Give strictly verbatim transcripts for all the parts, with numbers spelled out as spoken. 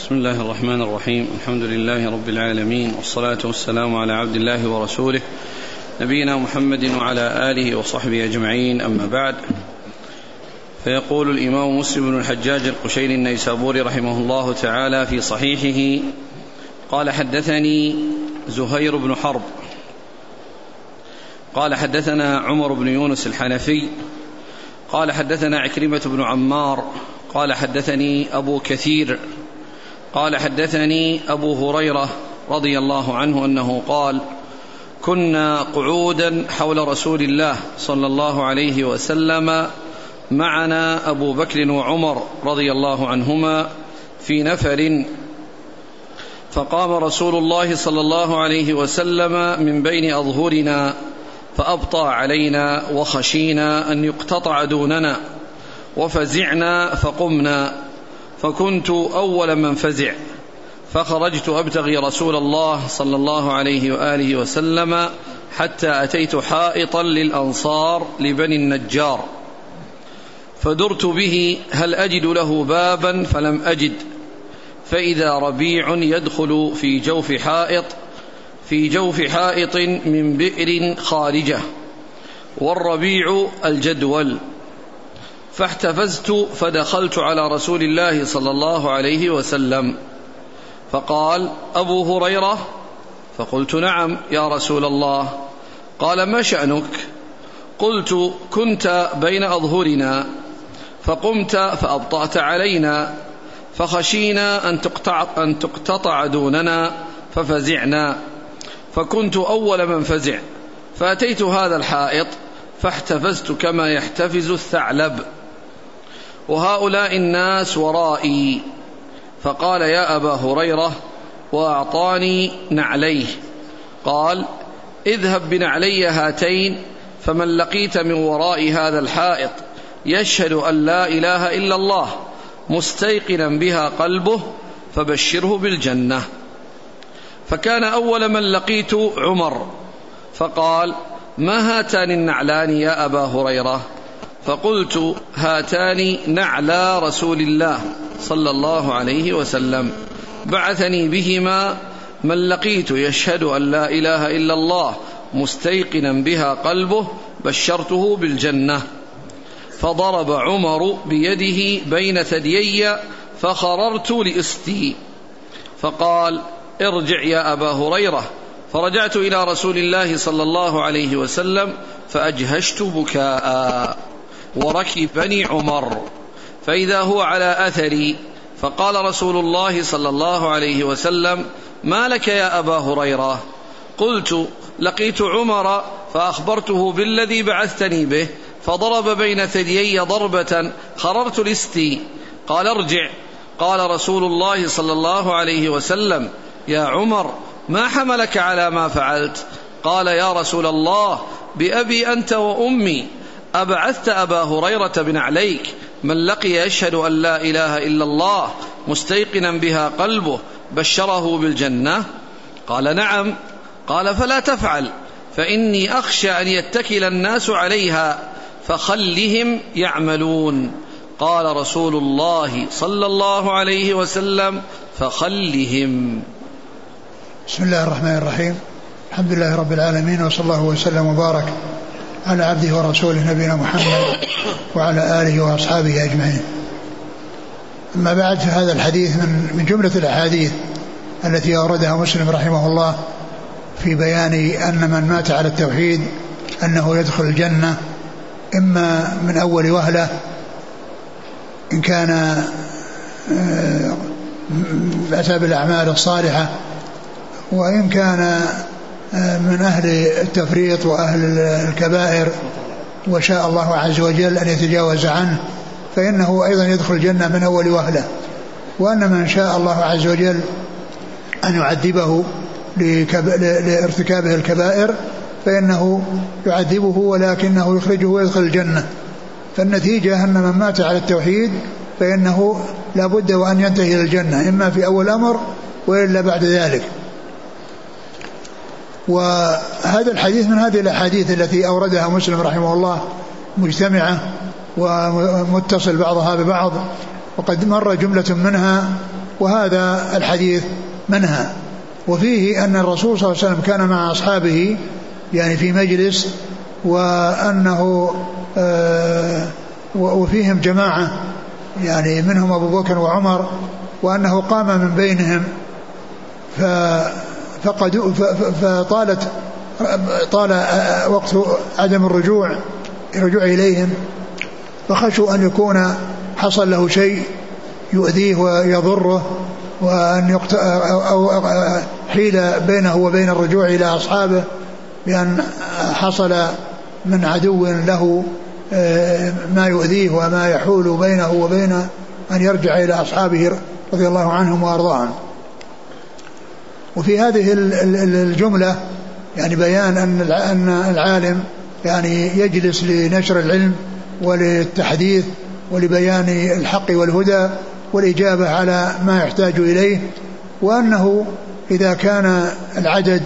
بسم الله الرحمن الرحيم. الحمد لله رب العالمين، والصلاة والسلام على عبد الله ورسوله نبينا محمد وعلى آله وصحبه أجمعين، أما بعد. فيقول الإمام مسلم بن الحجاج القشيري النيسابوري رحمه الله تعالى في صحيحه: قال حدثني زهير بن حرب قال حدثنا عمر بن يونس الحنفي قال حدثنا عكرمة بن عمار قال حدثني أبو كثير قال حدثني أبو هريرة رضي الله عنه أنه قال: كنا قعودا حول رسول الله صلى الله عليه وسلم معنا أبو بكر وعمر رضي الله عنهما في نفر، فقام رسول الله صلى الله عليه وسلم من بين أظهرنا فأبطى علينا وخشينا أن يقتطع دوننا، وفزعنا فقمنا، فكنت أول من فزع، فخرجت أبتغي رسول الله صلى الله عليه وآله وسلم حتى أتيت حائطا للأنصار لبني النجار، فدرت به هل أجد له بابا فلم أجد، فإذا ربيع يدخل في جوف حائط في جوف حائط من بئر خارجة، والربيع الجدول، فاحتفزت فدخلت على رسول الله صلى الله عليه وسلم، فقال: أبو هريرة؟ فقلت: نعم يا رسول الله. قال: ما شأنك؟ قلت: كنت بين أظهرنا فقمت فأبطأت علينا، فخشينا أن تقطع, أن تقتطع دوننا ففزعنا، فكنت أول من فزع، فأتيت هذا الحائط فاحتفزت كما يحتفز الثعلب، وهؤلاء الناس ورائي. فقال: يا أبا هريرة، وأعطاني نعليه. قال: اذهب بنعلي هاتين، فمن لقيت من وراء هذا الحائط يشهد أن لا إله إلا الله مستيقنا بها قلبه فبشره بالجنة. فكان أول من لقيت عمر، فقال: ما هاتان النعلان يا أبا هريرة؟ فقلت: هاتان نعلا رسول الله صلى الله عليه وسلم، بعثني بهما من لقيت يشهد أن لا إله إلا الله مستيقنا بها قلبه بشرته بالجنة. فضرب عمر بيده بين ثديي فخررت لأستي، فقال: ارجع يا أبا هريرة. فرجعت إلى رسول الله صلى الله عليه وسلم فأجهشت بكاء، وركبني عمر، فإذا هو على أثري، فقال رسول الله صلى الله عليه وسلم: ما لك يا أبا هريرة؟ قلت: لقيت عمر فأخبرته بالذي بعثتني به، فضرب بين ثديي ضربة خررت لستي. قال: ارجع. قال رسول الله صلى الله عليه وسلم: يا عمر، ما حملك على ما فعلت؟ قال: يا رسول الله، بأبي أنت وأمي، أبعثت أبا هريرة بن عليك من لقي يشهد أن لا إله إلا الله مستيقنا بها قلبه بشره بالجنة؟ قال: نعم. قال: فلا تفعل، فإني أخشى أن يتكل الناس عليها، فخلهم يعملون. قال رسول الله صلى الله عليه وسلم: فخلهم. بسم الله الرحمن الرحيم. الحمد لله رب العالمين، وصلى الله وسلم وبارك على عبده ورسوله نبينا محمد وعلى آله وأصحابه أجمعين. أما بعد، فهذا الحديث من من جملة الأحاديث التي أوردها مسلم رحمه الله في بيان أن من مات على التوحيد أنه يدخل الجنة، إما من أول وهلة إن كان أتى بالأعمال الصالحة، وإن كان من أهل التفريط وأهل الكبائر وشاء الله عز وجل أن يتجاوز عنه، فإنه أيضا يدخل الجنة من أول وهلة. وأن من شاء الله عز وجل أن يعذبه لارتكابه الكبائر فإنه يعذبه، ولكنه يخرجه ويدخل الجنة. فالنتيجة أن من مات على التوحيد فإنه لا بد وأن ينتهي إلى الجنة، إما في أول أمر وإلا بعد ذلك. وهذا الحديث من هذه الأحاديث التي أوردها مسلم رحمه الله مجتمعة ومتصل بعضها ببعض، وقد مر جملة منها وهذا الحديث منهى. وفيه أن الرسول صلى الله عليه وسلم كان مع أصحابه يعني في مجلس، وأنه آه وفيهم جماعة يعني منهم أبو بكر وعمر، وأنه قام من بينهم فقد فطالت طال وقت عدم الرجوع الرجوع إليهم، فخشوا أن يكون حصل له شيء يؤذيه ويضره، وأن يقت... أو حيل بينه وبين الرجوع إلى أصحابه، بأن حصل من عدو له ما يؤذيه وما يحول بينه وبين أن يرجع إلى أصحابه رضي الله عنهم وأرضاهم. وفي هذه الجملة يعني بيان أن العالم يعني يجلس لنشر العلم وللتحديث ولبيان الحق والهدى والإجابة على ما يحتاج إليه، وأنه إذا كان العدد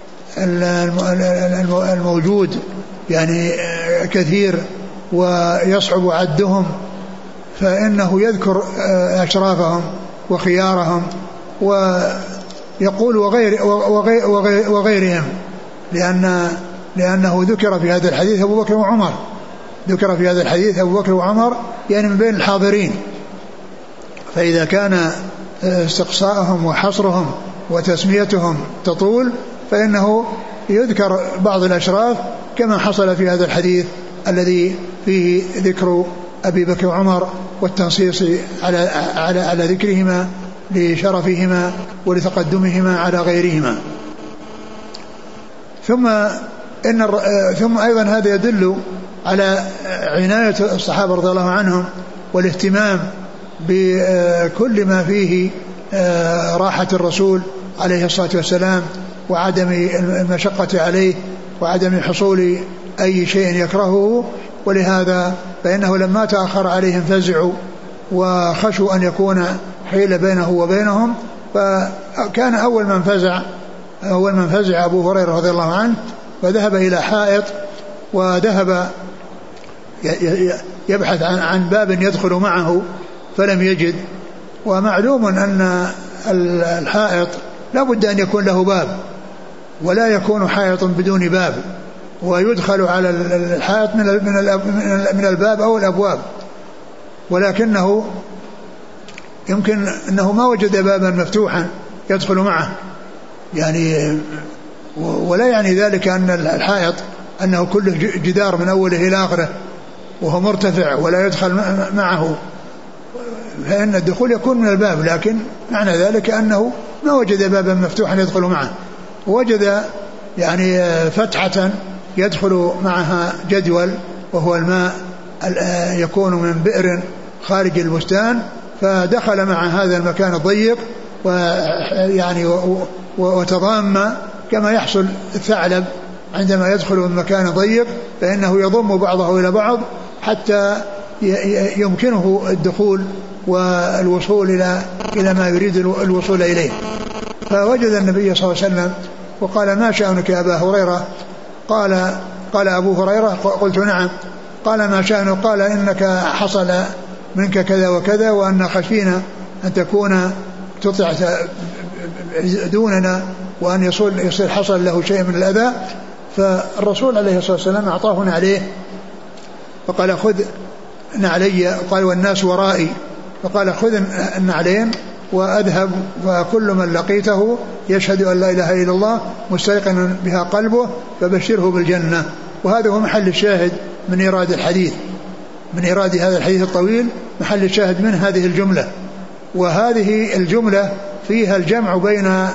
الموجود يعني كثير ويصعب عدهم، فإنه يذكر أشرافهم وخيارهم ويقول وغير وغير وغير وغيرهم، لأن لأنه ذكر في هذا الحديث أبو بكر وعمر، ذكر في هذا الحديث أبو بكر وعمر يعني من بين الحاضرين، فإذا كان استقصاءهم وحصرهم وتسميتهم تطول فإنه يذكر بعض الأشراف كما حصل في هذا الحديث الذي فيه ذكر أبي بكر وعمر والتنصيص على, على, على ذكرهما لشرفهما ولتقدمهما على غيرهما. ثم إن ثم أيضا هذا يدل على عناية الصحابة رضي الله عنهم والاهتمام بكل ما فيه راحة الرسول عليه الصلاة والسلام وعدم المشقة عليه وعدم حصول أي شيء يكرهه، ولهذا فإنه لما تأخر عليهم فزعوا وخشوا أن يكون حيل بينه وبينهم، فكان أول من فزع أول من فزع أبو هريرة رضي الله عنه، فذهب إلى حائط وذهب يبحث عن باب يدخل معه فلم يجد. ومعلوم أن الحائط لا بد أن يكون له باب، ولا يكون حائط بدون باب، ويدخل على الحائط من الباب أو الأبواب، ولكنه يمكن أنه ما وجد بابا مفتوحا يدخل معه يعني، ولا يعني ذلك أن الحائط أنه كله جدار من أوله إلى آخره وهو مرتفع ولا يدخل معه، فإن الدخول يكون من الباب، لكن معنى ذلك أنه ما وجد بابا مفتوحا يدخل معه، وجد يعني فتحة يدخل معها جدول وهو الماء يكون من بئر خارج البستان، فدخل مع هذا المكان الضيق ويعني وتضام كما يحصل الثعلب عندما يدخل من مكان ضيق، فإنه يضم بعضه إلى بعض حتى يمكنه الدخول والوصول إلى إلى ما يريد الوصول إليه. فوجد النبي صلى الله عليه وسلم وقال: ما شأنك يا أبا هريرة؟ قال قال أبو هريرة: قلت نعم. قال: ما شأنك؟ قال: إنك حصل منك كذا وكذا، وأن خشينا أن تكون تطع دوننا وأن يصل يصير حصل له شيء من الأذى. فالرسول عليه الصلاة والسلام أعطاه نعليه فقال: خذ نعلي. قال: والناس ورائي. فقال: خذ النعلين وأذهب، وكل من لقيته يشهد أن لا إله إلا الله مستيقنا بها قلبه فبشره بالجنة. وهذا هو محل الشاهد من إيراد الحديث، من إيراد هذا الحديث الطويل محل الشاهد من هذه الجملة. وهذه الجملة فيها الجمع بين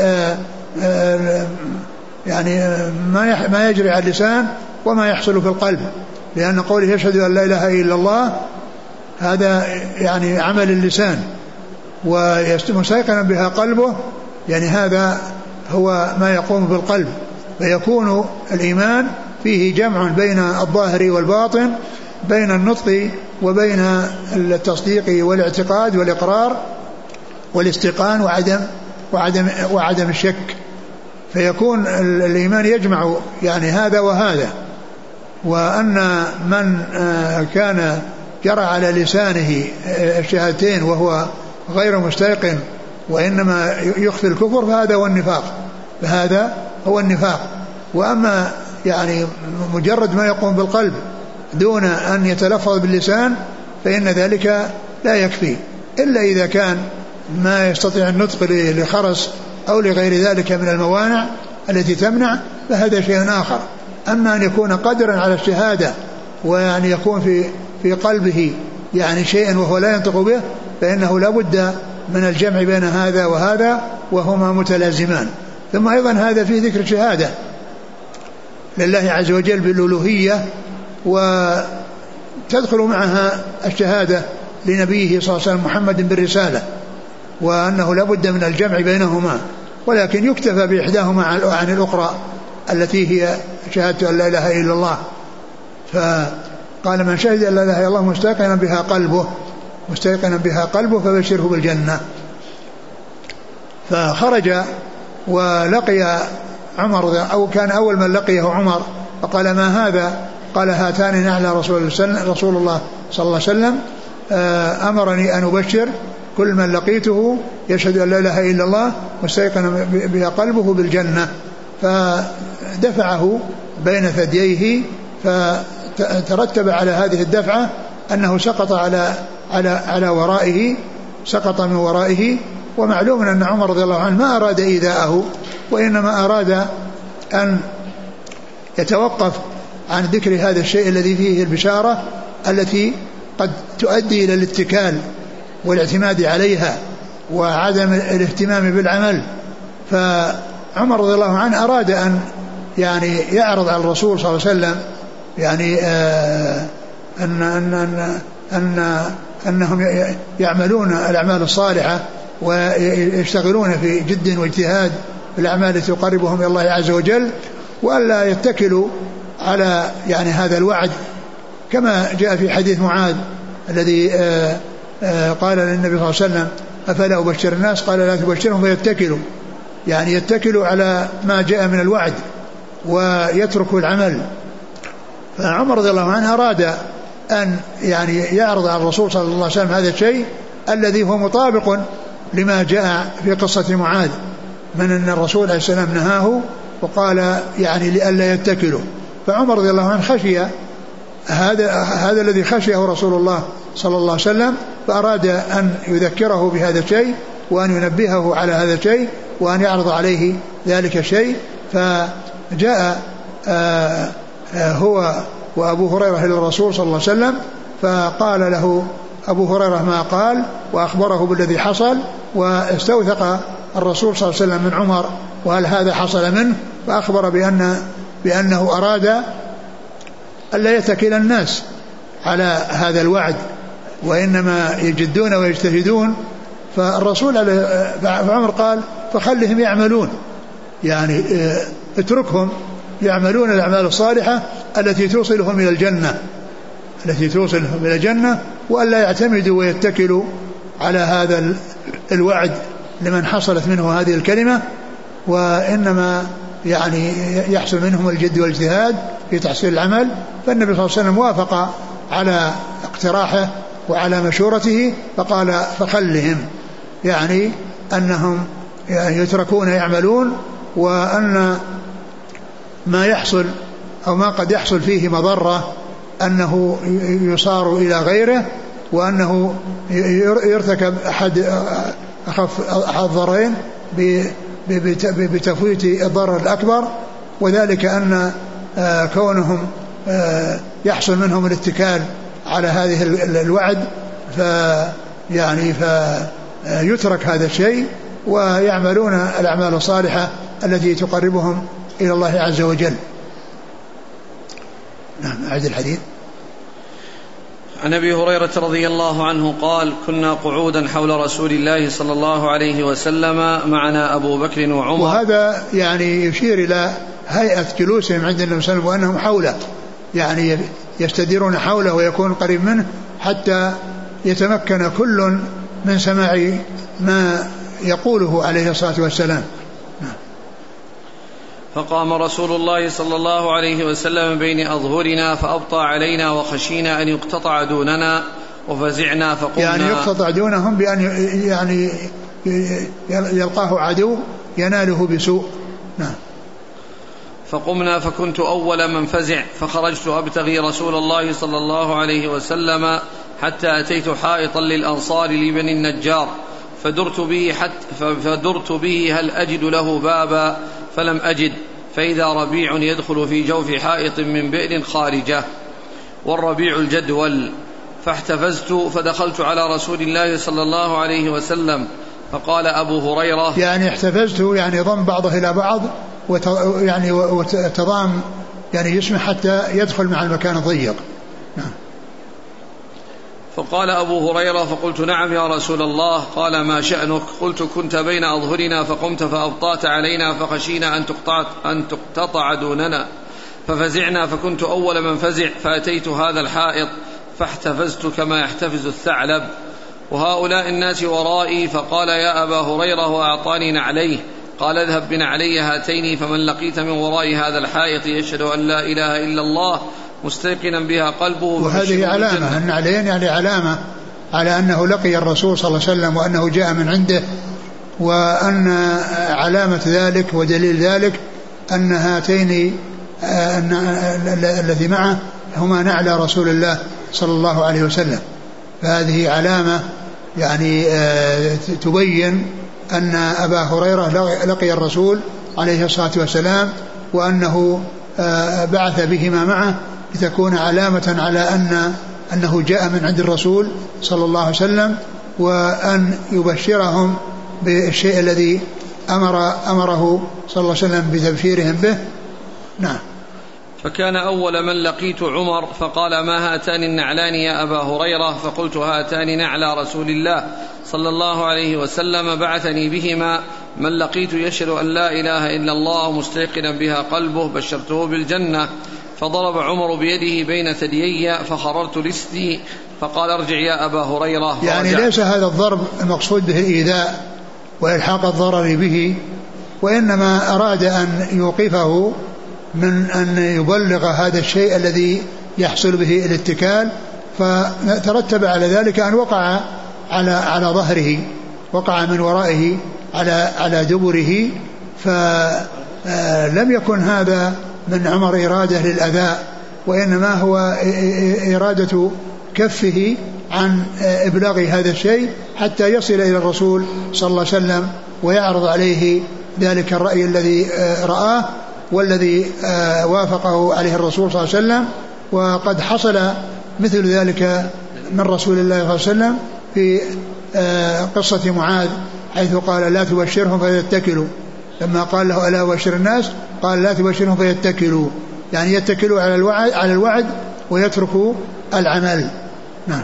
يعني ما يجري على اللسان وما يحصل في القلب، لأن قوله يشهد أن لا إله إلا الله هذا يعني عمل اللسان، ومستيقنا بها قلبه يعني هذا هو ما يقوم بالقلب، فيكون الإيمان فيه جمع بين الظاهر والباطن، بين النطق وبين التصديق والاعتقاد والإقرار والاستيقان وعدم وعدم وعدم الشك، فيكون الإيمان يجمع يعني هذا وهذا. وأن من كان جرى على لسانه الشهادتين وهو غير مستيقن وإنما يخفي الكفر فهذا هو النفاق فهذا هو النفاق. وأما يعني مجرد ما يقوم بالقلب دون أن يتلفظ باللسان فإن ذلك لا يكفي إلا إذا كان ما يستطيع النطق لخرس أو لغير ذلك من الموانع التي تمنع فهذا شيء آخر. أما أن يكون قادرا على الشهادة ويعني يكون في في قلبه يعني شيء وهو لا ينطق به فإنه لا بد من الجمع بين هذا وهذا وهما متلازمان. ثم أيضا هذا فيه ذكر شهادة لله عز وجل بالألوهية وتدخل معها الشهادة لنبيه صلى الله عليه وسلم محمد بالرسالة وأنه لا بد من الجمع بينهما ولكن يكتفى بإحداهما عن الأخرى التي هي شهادة أن لا إله إلا الله. فقال من شهد أن لا إله إلا الله مستيقنا بها قلبه مستيقنا بها قلبه فبشره بالجنة. فخرج ولقي عمر أو كان أول من لقيه عمر فقال ما هذا؟ قال هاتان نعلى رسول, رسول الله صلى الله عليه وسلم أمرني أن أبشر كل من لقيته يشهد أن لا إله إلا الله مستيقنا بها قلبه بالجنة. فدفعه بين ثدييه فترتب على هذه الدفعة أنه سقط على على على ورائه سقط من ورائه. ومعلوم أن عمر رضي الله عنه ما أراد إيذاءه وإنما أراد أن يتوقف عن ذكر هذا الشيء الذي فيه البشارة التي قد تؤدي إلى الاتكال والاعتماد عليها وعدم الاهتمام بالعمل. فعمر رضي الله عنه أراد أن يعني يعرض على الرسول صلى الله عليه وسلم يعني آه أن أن أن أن أنهم يعملون الأعمال الصالحة ويشتغلون في جد واجتهاد في الأعمال التي تقربهم إلى الله عز وجل وألا يتكلوا على يعني هذا الوعد كما جاء في حديث معاذ الذي آآ آآ قال للنبي صلى الله عليه وسلم أفلا أبشر الناس؟ قال لا تبشرهم فيتكلوا يعني يتكلوا على ما جاء من الوعد ويتركوا العمل. فعمر رضي الله عنه أراد أن يعني يعرض على الرسول صلى الله عليه وسلم هذا الشيء الذي هو مطابق لما جاء في قصة معاذ من أن الرسول عليه السلام نهاه وقال يعني لئلا يتكلوا. فعمر رضي الله عنه خشي هذا هذا الذي خشيه رسول الله صلى الله عليه وسلم فأراد أن يذكره بهذا الشيء وأن ينبهه على هذا الشيء وأن يعرض عليه ذلك الشيء. فجاء هو وأبو هريرة إلى الرسول صلى الله عليه وسلم فقال له أبو هريرة ما قال وأخبره بالذي حصل واستوثق الرسول صلى الله عليه وسلم من عمر وهل هذا حصل منه فأخبر بأن بأنه أراد ألا يتكل الناس على هذا الوعد وإنما يجدون ويجتهدون. فالرسول فعمر قال فخلهم يعملون يعني اتركهم يعملون الأعمال الصالحة التي توصلهم إلى الجنة التي توصلهم إلى الجنة وألا يعتمدوا ويتكلوا على هذا الوعد لمن حصلت منه هذه الكلمة وإنما يعني يحصل منهم الجد والاجتهاد في تحصيل العمل. فالنبي صلى الله عليه وسلم وافق على اقتراحه وعلى مشورته فقال فخلهم يعني أنهم يتركون يعملون وأن ما يحصل أو ما قد يحصل فيه مضرة أنه يصار إلى غيره وأنه يرتكب أحد أخف الضررين بتفويت الضرر الأكبر وذلك أن كونهم يحصل منهم الاتكال على هذه الوعد فيعني فيترك هذا الشيء ويعملون الأعمال الصالحة التي تقربهم إلى الله عز وجل. نعم أعد الحديث. عن أبي هريرة رضي الله عنه قال كنا قعودا حول رسول الله صلى الله عليه وسلم معنا أبو بكر وعمر. وهذا يعني يشير إلى هيئة جلوسهم عند النبي صلى الله عليه وسلم وأنهم حوله يعني يستديرون حوله ويكون قريب منه حتى يتمكن كل من سماع ما يقوله عليه الصلاة والسلام. فقام رسول الله صلى الله عليه وسلم بين أظهرنا فأبطى علينا وخشينا أن يقتطع دوننا وفزعنا فقمنا يعني يقتطع دونهم بأن يعني يلقاه عدو يناله بسوء. نعم. فقمنا فكنت أول من فزع فخرجت أبتغي رسول الله صلى الله عليه وسلم حتى أتيت حائطا للأنصار لبني النجار فدرت به, حتى فدرت به هل أجد له بابا فلم أجد، فإذا ربيع يدخل في جوف حائط من بئر خارجة والربيع الجدول، فاحتفزت فدخلت على رسول الله صلى الله عليه وسلم فقال أبو هريرة يعني احتفزت يعني ضم بعضه إلى بعض يعني وتضام يعني يسمح حتى يدخل مع المكان الضيق. نعم. فقال أبو هريرة فقلت نعم يا رسول الله. قال ما شأنك؟ قلت كنت بين أظهرنا فقمت فأبطأت علينا فخشينا أن تقطع, أن تقتطع دوننا ففزعنا فكنت أول من فزع فأتيت هذا الحائط فاحتفزت كما يحتفز الثعلب وهؤلاء الناس ورائي. فقال يا أبا هريرة وأعطاني نعليه. قال اذهب بنعلي هاتين فمن لقيت من وراء هذا الحائط يشهد أن لا إله إلا الله مستيقنا بها قلبه. وهذه علامة النعلين يعني علامة على أنه لقي الرسول صلى الله عليه وسلم وأنه جاء من عنده، وأن علامة ذلك ودليل ذلك أن هاتين الذي معه هما نعلى رسول الله صلى الله عليه وسلم. فهذه علامة يعني تبين أن أبا هريرة لقي الرسول عليه الصلاة والسلام وأنه بعث بهما معه لتكون علامة على أن أنه جاء من عند الرسول صلى الله عليه وسلم، وأن يبشرهم بالشيء الذي أمر أمره صلى الله عليه وسلم بتبشيرهم به. نعم. فكان أول من لقيت عمر فقال ما هاتان النعلان يا أبا هريرة؟ فقلت هاتان نعلى رسول الله صلى الله عليه وسلم بعثني بهما من لقيت يشهد أن لا إله إلا الله مستيقنا بها قلبه بشرته بالجنة. فضرب عمر بيده بين ثديي فخررت لستي فقال ارجع يا أبا هريرة. يعني ليس هذا الضرب المقصود به الإيذاء وإلحاق الضرر به، وإنما أراد أن يوقفه من أن يبلغ هذا الشيء الذي يحصل به الاتكال، فترتب على ذلك أن وقع على على ظهره، وقع من ورائه على على دبره، فلم يكن هذا من عمر إرادة للأذى، وإنما هو إرادة كفه عن إبلاغ هذا الشيء حتى يصل إلى الرسول صلى الله عليه وسلم ويعرض عليه ذلك الرأي الذي رآه والذي وافقه عليه الرسول صلى الله عليه وسلم. وقد حصل مثل ذلك من رسول الله صلى الله عليه وسلم في قصة معاذ حيث قال لا تبشرهم فيتكلوا، لما قال له ألا أبشر الناس قال لا تبشرهم فيتكلوا، يعني يتكلوا على الوعد, على الوعد ويتركوا العمل. نعم.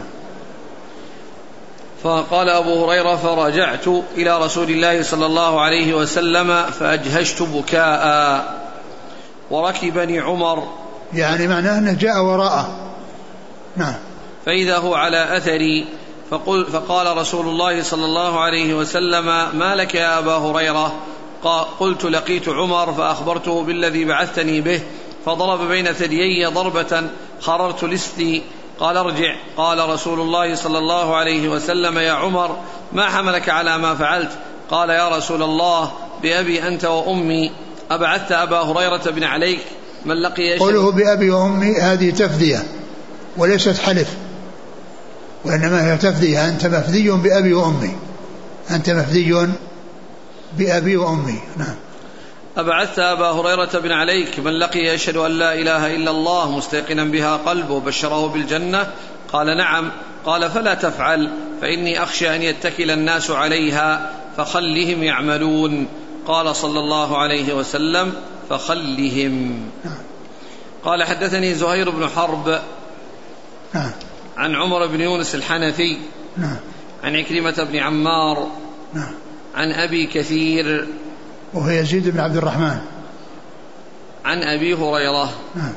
فقال أبو هريرة فرجعت إلى رسول الله صلى الله عليه وسلم فأجهشت بكاء وركبني عمر، يعني معناه أنه جاء وراءه. نعم. فإذا هو على أثري فقل فقال رسول الله صلى الله عليه وسلم ما لك يا أبا هريرة؟ قلت لقيت عمر فأخبرته بالذي بعثتني به فضرب بين ثديي ضربة خررت لستي. قال ارجع. قال رسول الله صلى الله عليه وسلم يا عمر ما حملك على ما فعلت؟ قال يا رسول الله بأبي أنت وأمي أبعثت أبا هريرة بن عليك من لقي. قوله بأبي وأمي هذه تفدية وليست حلف، وإنما هي تفدية، أنت مفدي بأبي وأمي، أنت مفدي بأبي وأمي. نعم. أبعثت أبا هريرة بن عليك من لقي يشهد أن لا إله إلا الله مستيقنا بها قلبه بشره بالجنة؟ قال نعم. قال فلا تفعل فإني أخشى أن يتكل الناس عليها فخلهم يعملون. قال صلى الله عليه وسلم فخلهم. قال حدثني زهير بن حرب عن عمر بن يونس الحنفي عن عكرمة بن عمار عن أبي كثير وهو يزيد بن عبد الرحمن عن أبي هريرة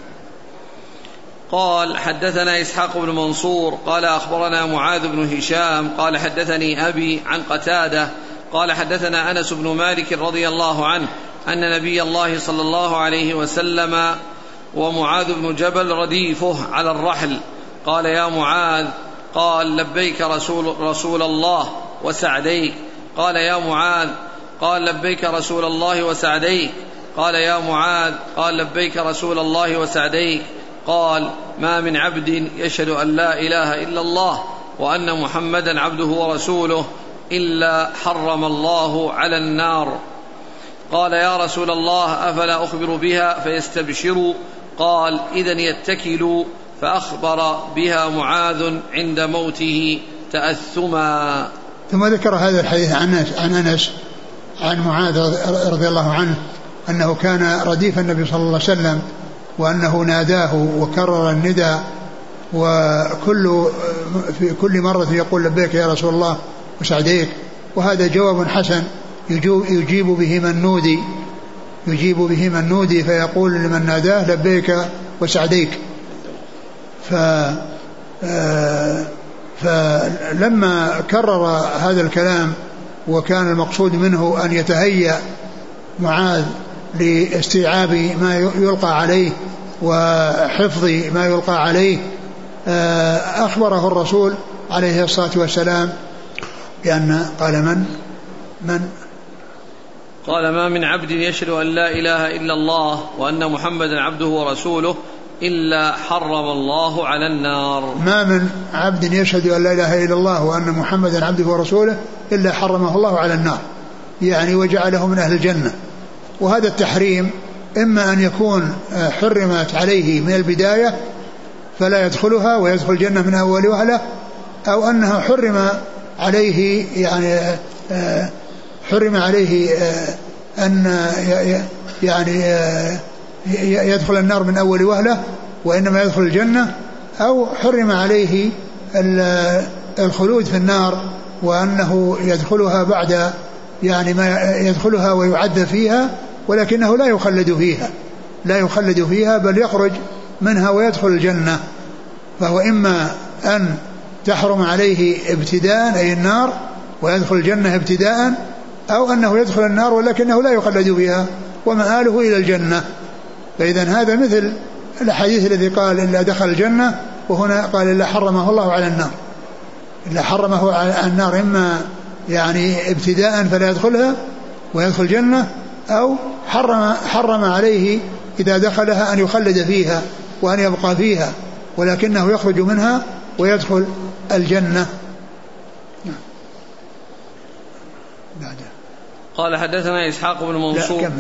قال حدثنا إسحاق بن منصور قال أخبرنا معاذ بن هشام قال حدثني أبي عن قتادة قال حدثنا أنس بن مالك رضي الله عنه أن نبي الله صلى الله عليه وسلم ومعاذ بن جبل رديفه على الرحل قال يا معاذ قال لبيك رسول, رسول الله وسعديك. قال يا معاذ قال لبيك رسول الله وسعديك. قال يا معاذ قال لبيك رسول الله وسعديك. قال ما من عبد يشهد أن لا إله إلا الله وأن محمدا عبده ورسوله إلا حرم الله على النار. قال يا رسول الله أفلا أخبر بها فيستبشروا؟ قال إذن يتكلوا. فأخبر بها معاذ عند موته تأثما. ثم ذكر هذا الحديث عن أنس عن معاذ رضي الله عنه أنه كان رديف النبي صلى الله عليه وسلم وأنه ناداه وكرر الندى، وكل في كل مرة يقول لبيك يا رسول الله وسعديك. وهذا جواب حسن يجيب به من نودي يجيب به من نودي فيقول لمن ناداه لبيك وسعديك. ف فلما كرر هذا الكلام وكان المقصود منه أن يتهيأ معاذ لاستيعاب ما يلقى عليه وحفظ ما يلقى عليه، أخبره الرسول عليه الصلاة والسلام بأن قال من من قال ما من عبد يشهد أن لا إله إلا الله وأن محمدا عبده ورسوله إلا حرم الله على النار. ما من عبد يشهد أن لا إله إلا الله وأن محمدا عبده ورسوله إلا حرمه الله على النار، يعني وجعله من أهل الجنة. وهذا التحريم إما أن يكون حرمت عليه من البداية فلا يدخلها ويدخل الجنة من أول وهلة، أو أنها حرم عليه يعني حرم عليه أن يعني يدخل النار من أول وهلة وإنما يدخل الجنة، أو حرم عليه الخلود في النار وأنه يدخلها بعد يعني ما يدخلها ويعد فيها ولكنه لا يخلد فيها لا يخلد فيها بل يخرج منها ويدخل الجنة. فهو إما أن تحرم عليه ابتداء أي النار ويدخل الجنة ابتداء، أو أنه يدخل النار ولكنه لا يخلد فيها ومآله إلى الجنة. فإذا هذا مثل الحديث الذي قال إلا دخل الجنة، وهنا قال إلا حرمه الله على النار. إلا حرمه على النار إما يعني ابتداء فلا يدخلها ويدخل الجنة، أو حرم, حرم عليه إذا دخلها أن يخلد فيها وأن يبقى فيها ولكنه يخرج منها ويدخل الجنة. قال حدثنا إسحاق بن منصور.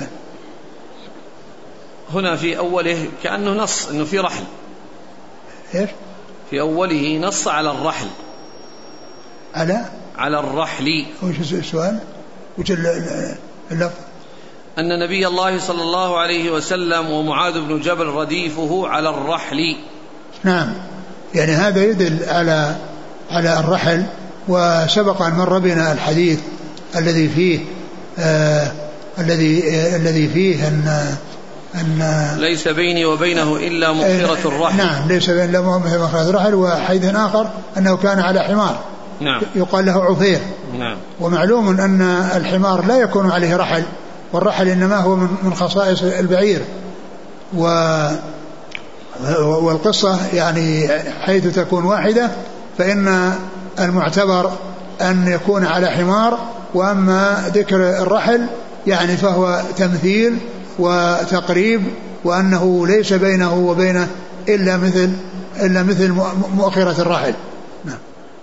هنا في أوله كأنه نص أنه في رحل. إيش؟ في أوله نص على الرحل. على على الرحل. وش السؤال؟ وش اللفظ؟ أن نبي الله صلى الله عليه وسلم ومعاذ بن جبل رديفه على الرحل. نعم، يعني هذا يدل على على الرحل. وسبق أن مر بنا الحديث الذي فيه آه الذي آه الذي فيه أن أن ليس بيني وبينه إلا مؤخرة الرحل. نعم، ليس بيني إلا مؤخرة الرحل. وحديث آخر أنه كان على حمار. نعم. يقال له عفير. نعم. ومعلوم أن الحمار لا يكون عليه رحل، والرحل إنما هو من خصائص البعير. و والقصة يعني حيث تكون واحدة فإن المعتبر أن يكون على حمار، وأما ذكر الرحل يعني فهو تمثيل وتقريب، وأنه ليس بينه وبينه إلا مثل إلا مثل مؤخرة الرحل. نعم.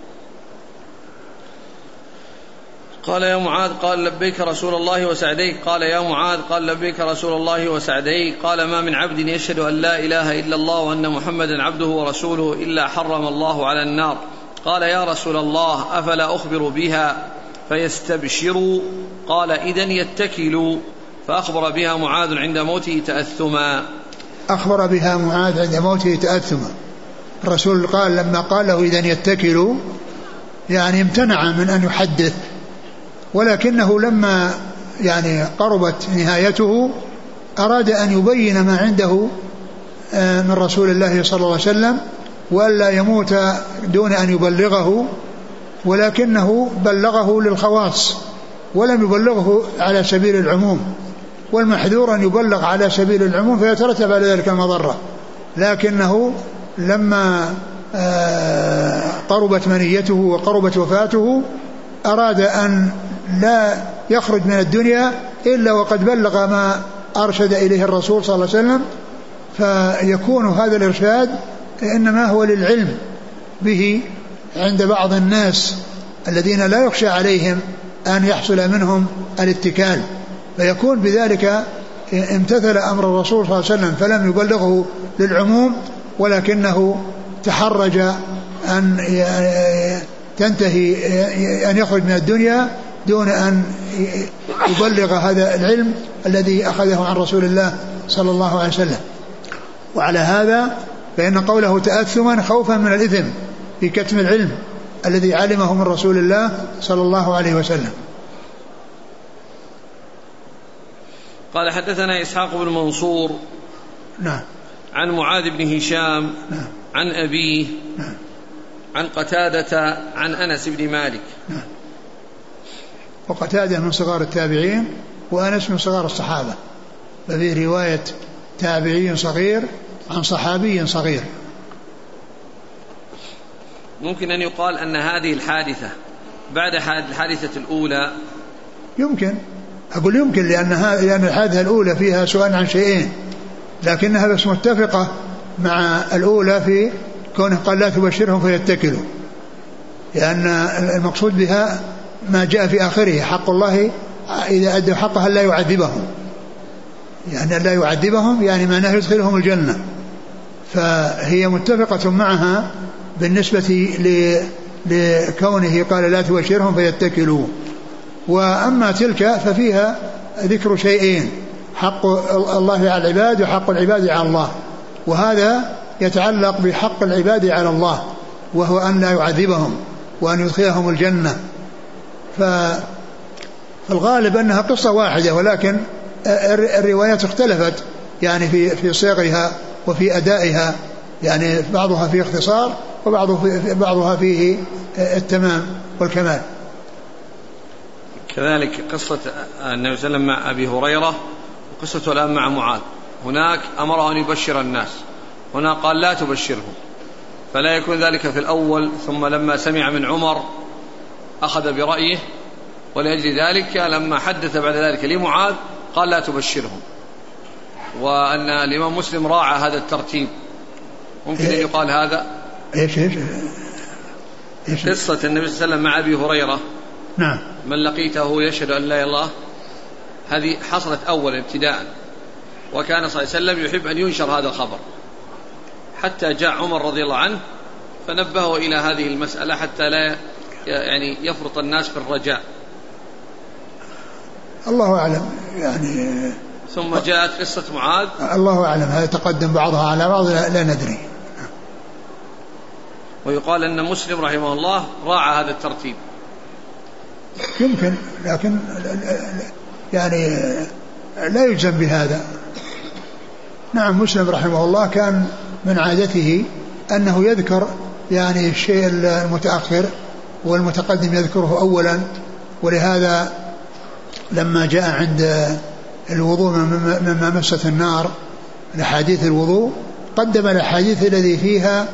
قال يا معاذ قال لبيك رسول الله وسعديك. قال يا معاذ قال لبيك رسول الله وسعديك. قال ما من عبد يشهد أن لا إله إلا الله وأن محمدا عبده ورسوله إلا حرم الله على النار. قال يا رسول الله أفلا أخبر بها فيستبشروا؟ قال إذن يتكلوا. فأخبر بها معاذ عند موته تأثما. أخبر بها معاذ عند موته تأثما. الرسول قال لما قال له إذن يتكلوا يعني امتنع من أن يحدث، ولكنه لما يعني قربت نهايته أراد أن يبين ما عنده من رسول الله صلى الله عليه وسلم وألا يموت دون أن يبلغه، ولكنه بلغه للخواص ولم يبلغه على سبيل العموم، والمحذور أن يبلغ على سبيل العموم فيترتب على ذلك المضرة. لكنه لما قربت منيته وقربت وفاته أراد أن لا يخرج من الدنيا إلا وقد بلغ ما أرشد إليه الرسول صلى الله عليه وسلم، فيكون هذا الإرشاد إنما هو للعلم به عند بعض الناس الذين لا يخشى عليهم أن يحصل منهم الاتكال، فيكون بذلك امتثل أمر الرسول صلى الله عليه وسلم فلم يبلغه للعموم، ولكنه تحرج أن تنتهي أن يخرج من الدنيا دون أن يبلغ هذا العلم الذي أخذه عن رسول الله صلى الله عليه وسلم. وعلى هذا فإن قوله تأثما خوفا من الإثم في كتم العلم الذي علمه من رسول الله صلى الله عليه وسلم. قال حدثنا إسحاق بن منصور نعم عن معاذ بن هشام نعم عن أبيه نعم عن قتادة عن أنس بن مالك نعم. وقتادة من صغار التابعين وأنس من صغار الصحابة، ففي رواية تابعي صغير عن صحابي صغير. ممكن أن يقال أن هذه الحادثة بعد الحادثة الأولى؟ يمكن أقول يمكن لأنها لأن الحادثة الأولى فيها سؤال عن شيئين، لكنها بس متفقة مع الأولى في كونه قال لا تبشرهم فيتكلوا، لأن المقصود بها ما جاء في آخره حق الله إذا أدوا حقها لا يعذبهم، يعني لا يعذبهم يعني معناه يدخلهم الجنة، فهي متفقة معها بالنسبة لكونه قال لا تبشرهم فيتكلوا. وأما تلك ففيها ذكر شيئين، حق الله على العباد وحق العباد على الله، وهذا يتعلق بحق العباد على الله وهو أن لا يعذبهم وأن يدخلهم الجنة. فالغالب أنها قصة واحدة، ولكن الروايات اختلفت يعني في في صيغها وفي أدائها، يعني بعضها فيه اختصار وبعضها فيه التمام والكمال. كذلك قصة النبي صلى الله عليه وسلم مع أبي هريرة وقصته الآن مع معاذ، هناك أمره أن يبشر الناس، هنا قال لا تبشرهم، فلا يكون ذلك في الأول ثم لما سمع من عمر أخذ برأيه، ولأجل ذلك لما حدث بعد ذلك لمعاذ قال لا تبشرهم، وأن الإمام مسلم راعى هذا الترتيب. ممكن أن يقال هذا إيش إيش إيش قصة النبي صلى الله عليه وسلم مع أبي هريرة نعم من لقيته يشهد أن لا إله إلا الله، هذه حصلت أولا ابتداء، وكان صلى الله عليه وسلم يحب أن ينشر هذا الخبر، حتى جاء عمر رضي الله عنه فنبهه إلى هذه المسألة حتى لا يعني يفرط الناس في الرجاء. الله أعلم يعني. ثم جاءت قصة معاذ الله أعلم، هذا تقدم بعضها على بعض لا ندري. ويقال أن مسلم رحمه الله راعى هذا الترتيب. يمكن، لكن يعني لا يجزم بهذا. نعم مسلم رحمه الله كان من عادته أنه يذكر يعني الشيء المتأخر والمتقدم يذكره أولا، ولهذا لما جاء عند الوضوء مما مست النار الأحاديث الوضوء قدم الأحاديث الذي فيها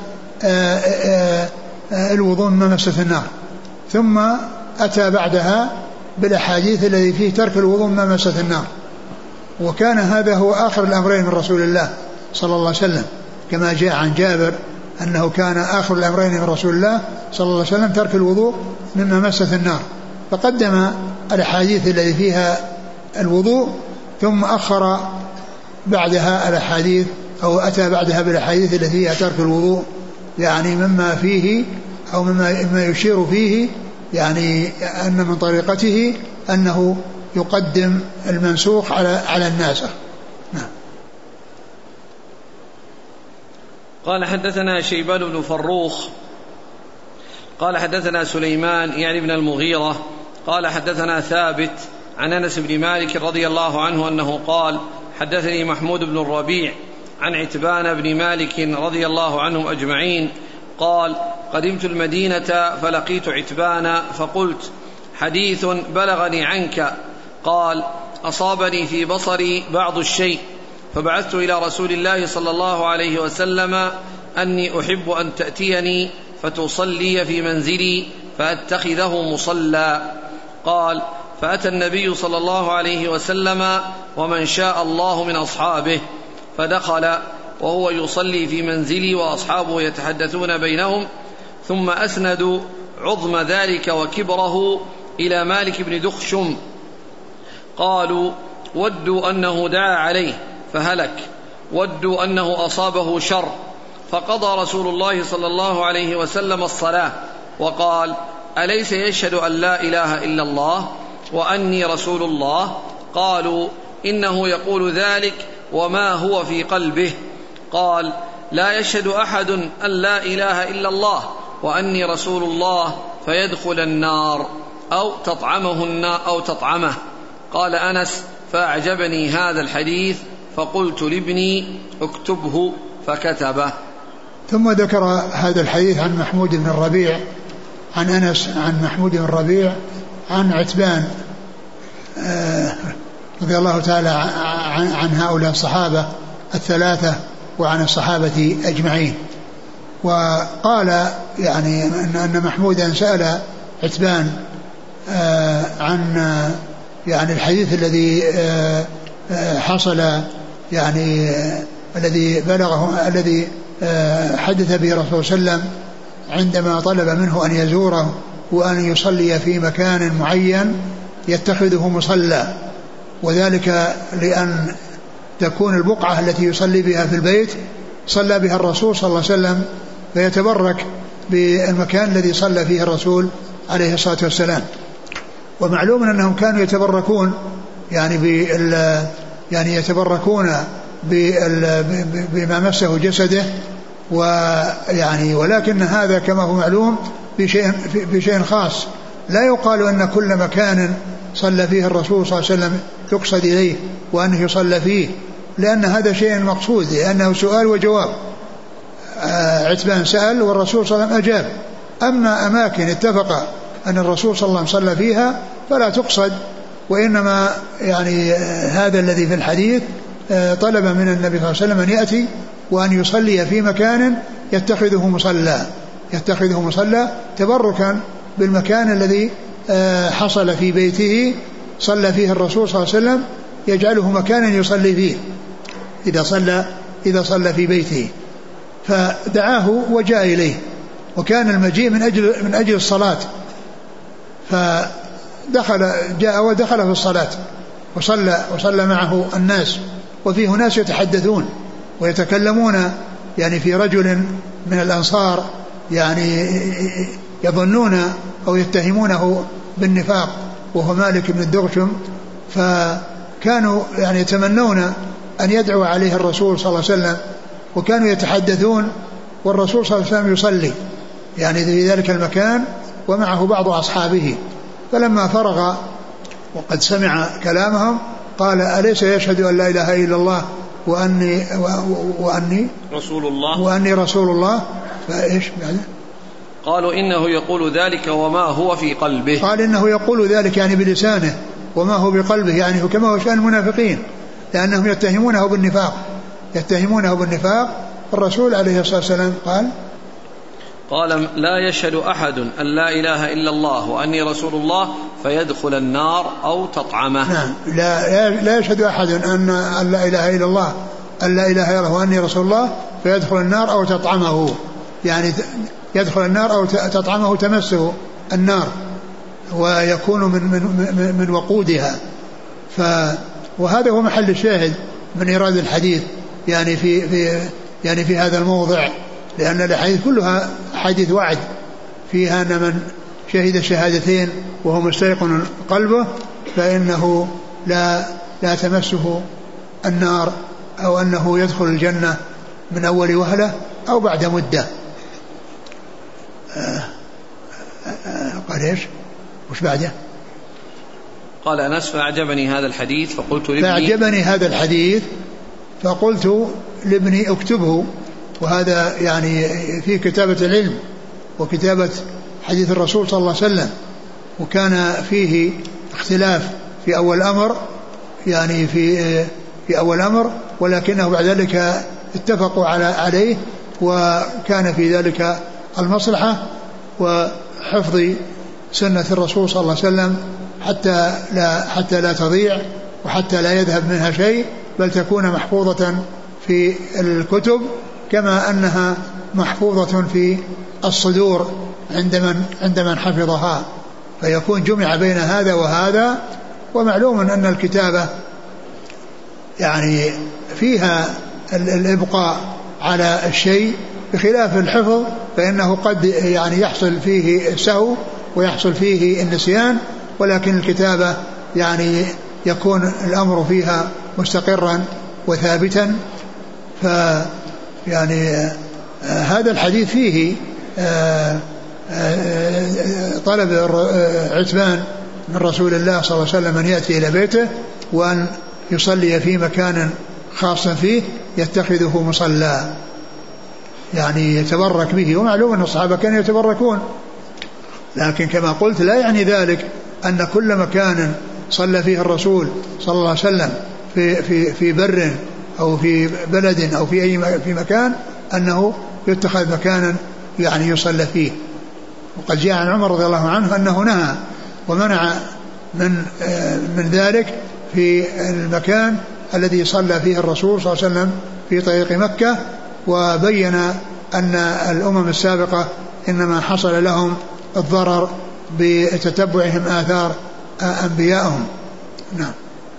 الوضوء مما مست النار، ثم أتى بعدها بالأحاديث الذي فيه ترك الوضوء مما مست النار. وكان هذا هو آخر الأمرين من رسول الله صلى الله عليه وسلم، كما جاء عن جابر أنه كان آخر الأمرين من رسول الله صلى الله عليه وسلم ترك الوضوء مما مست النار، فقدم الأحاديث التي فيها الوضوء ثم أخر بعدها الأحاديث أو أتى بعدها بالأحاديث التي فيها ترك الوضوء، يعني مما فيه أو مما, مما يشير فيه يعني أن من طريقته أنه يقدم المنسوخ على على الناسخ. نعم. قال حدثنا شيبان بن فروخ قال حدثنا سليمان يعني بن المغيرة قال حدثنا ثابت عن أنس بن مالك رضي الله عنه أنه قال حدثني محمود بن الربيع عن عتبان بن مالك رضي الله عنهم أجمعين قال قدمت المدينة فلقيت عتبان فقلت حديث بلغني عنك، قال أصابني في بصري بعض الشيء فبعثت إلى رسول الله صلى الله عليه وسلم أني أحب أن تأتيني فتصلي في منزلي فأتخذه مصلى. قال: فأتى النبي صلى الله عليه وسلم ومن شاء الله من أصحابه فدخل وهو يصلي في منزلي وأصحابه يتحدثون بينهم، ثم أسندوا عظم ذلك وكبره إلى مالك بن دخشم. قالوا: ودوا أنه دعا عليه فهلك، ودوا أنه أصابه شر. فقضى رسول الله صلى الله عليه وسلم الصلاة وقال: أليس يشهد أن لا إله إلا الله وأني رسول الله؟ قالوا: إنه يقول ذلك وما هو في قلبه. قال: لا يشهد أحد أن لا إله إلا الله وأني رسول الله فيدخل النار أو تطعمه النار أو تطعمه. قال أنس: فأعجبني هذا الحديث فقلت لابني اكتبه فكتبه. ثم ذكر هذا الحديث عن محمود بن الربيع عن أنس عن محمود بن الربيع عن عتبان آه رضي الله تعالى عن, عن هؤلاء الصحابة الثلاثة وعن الصحابة أجمعين. وقال يعني أن محمودا سأل عتبان آه عن يعني الحديث الذي آه حصل يعني آه الذي بلغه الذي آه حدث به الرسول صلى الله عليه وسلم عندما طلب منه أن يزوره وأن يصلي في مكان معين يتخذه مصلى، وذلك لأن تكون البقعة التي يصلي بها في البيت صلى بها الرسول صلى الله عليه وسلم، فيتبرك بالمكان الذي صلى فيه الرسول عليه الصلاة والسلام. ومعلوم أنهم كانوا يتبركون يعني بال يعني يتبركون بما مسه جسده، ويعني ولكن هذا كما هو معلوم بشيء بشيء خاص، لا يقال أن كل مكان صلى فيه الرسول صلى الله عليه وسلم يقصد إليه وأنه يصلى فيه، لأن هذا شيء مقصود، لأنه سؤال وجواب. عتبان سأل والرسول صلى الله عليه وسلم أجاب. أما أماكن اتفق أن الرسول صلى الله عليه وسلم صلى فيها فلا تقصد، وإنما يعني هذا الذي في الحديث طلب من النبي صلى الله عليه وسلم أن يأتي وأن يصلي في مكان يتخذه مصلى يتخذه مصلى تبركا بالمكان الذي حصل في بيته صلى فيه الرسول صلى الله عليه وسلم، يجعله مكانا يصلي فيه إذا صلى إذا صلى في بيته. فدعاه وجاء إليه، وكان المجيء من أجل من أجل الصلاة، فدخل جاء ودخل في الصلاة وصلى وصلى معه الناس، وفيه ناس يتحدثون ويتكلمون يعني في رجل من الأنصار يعني يظنون أو يتهمونه بالنفاق وهو مالك بن الدغشم، فكانوا يعني يتمنون أن يدعو عليه الرسول صلى الله عليه وسلم، وكانوا يتحدثون والرسول صلى الله عليه وسلم يصلي يعني في ذلك المكان ومعه بعض أصحابه. فلما فرغ وقد سمع كلامهم قال: أليس يشهد أن لا إله إلا الله وأني, وأني رسول الله وأني رسول الله؟ فإيش بعد؟ قالوا: إنه يقول ذلك وما هو في قلبه. قال: إنه يقول ذلك يعني بلسانه وما هو بقلبه، يعني كما هو شأن المنافقين، لأنهم يتهمونه بالنفاق يتهمونه بالنفاق الرسول عليه الصلاة والسلام قال قال: لا يشهد أحد أن لا إله إلا الله وأني رسول الله فيدخل النار أو تطعمه. نعم، لا, لا يشهد أحد أن لا إله إلا الله أن لا إله إلا الله وأني رسول الله فيدخل النار أو تطعمه، يعني يدخل النار أو تطعمه تمسه النار ويكون من, من, من وقودها. ف وهذا هو محل الشاهد من إيراد الحديث يعني في, في يعني في هذا الموضع، لأن الحديث كلها حديث وعد فيها أن من شهد شهادتين وهو مستيقن قلبه فإنه لا لا تمسه النار، أو أنه يدخل الجنة من أول وهلة أو بعد مدة. آه آه قال إيش وش بعده؟ قال أنس: فأعجبني هذا الحديث فقلت لابني فأعجبني هذا الحديث فقلت لابني اكتبه. وهذا يعني في كتابة العلم وكتابة حديث الرسول صلى الله عليه وسلم، وكان فيه اختلاف في أول أمر يعني في في أول أمر، ولكنه بعد ذلك اتفقوا على عليه، وكان في ذلك المصلحة وحفظ سنة الرسول صلى الله عليه وسلم حتى لا, حتى لا تضيع وحتى لا يذهب منها شيء، بل تكون محفوظة في الكتب كما أنها محفوظة في الصدور عند من, عند من حفظها، فيكون جمع بين هذا وهذا. ومعلوم أن الكتابة يعني فيها الإبقاء على الشيء بخلاف الحفظ، فإنه قد يعني يحصل فيه سهو ويحصل فيه النسيان، ولكن الكتابة يعني يكون الأمر فيها مستقرا وثابتا. ف يعني هذا الحديث فيه طلب عتبان من رسول الله صلى الله عليه وسلم أن يأتي إلى بيته وأن يصلي في مكان خاص فيه يتخذه مصلى، يعني يتبرك به. ومعلوم أن الصحابة كانوا يتبركون، لكن كما قلت لا يعني ذلك أن كل مكان صلى فيه الرسول صلى الله عليه وسلم في, في, في بر أو في بلد أو في أي في مكان أنه يتخذ مكانا يعني يصلى فيه. وقد جاء عن عمر رضي الله عنه أنه نهى ومنع من, من ذلك في المكان الذي صلى فيه الرسول صلى الله عليه وسلم في طريق مكة، وبين أن الأمم السابقة إنما حصل لهم الضرر بتتبعهم آثار أنبيائهم. نعم.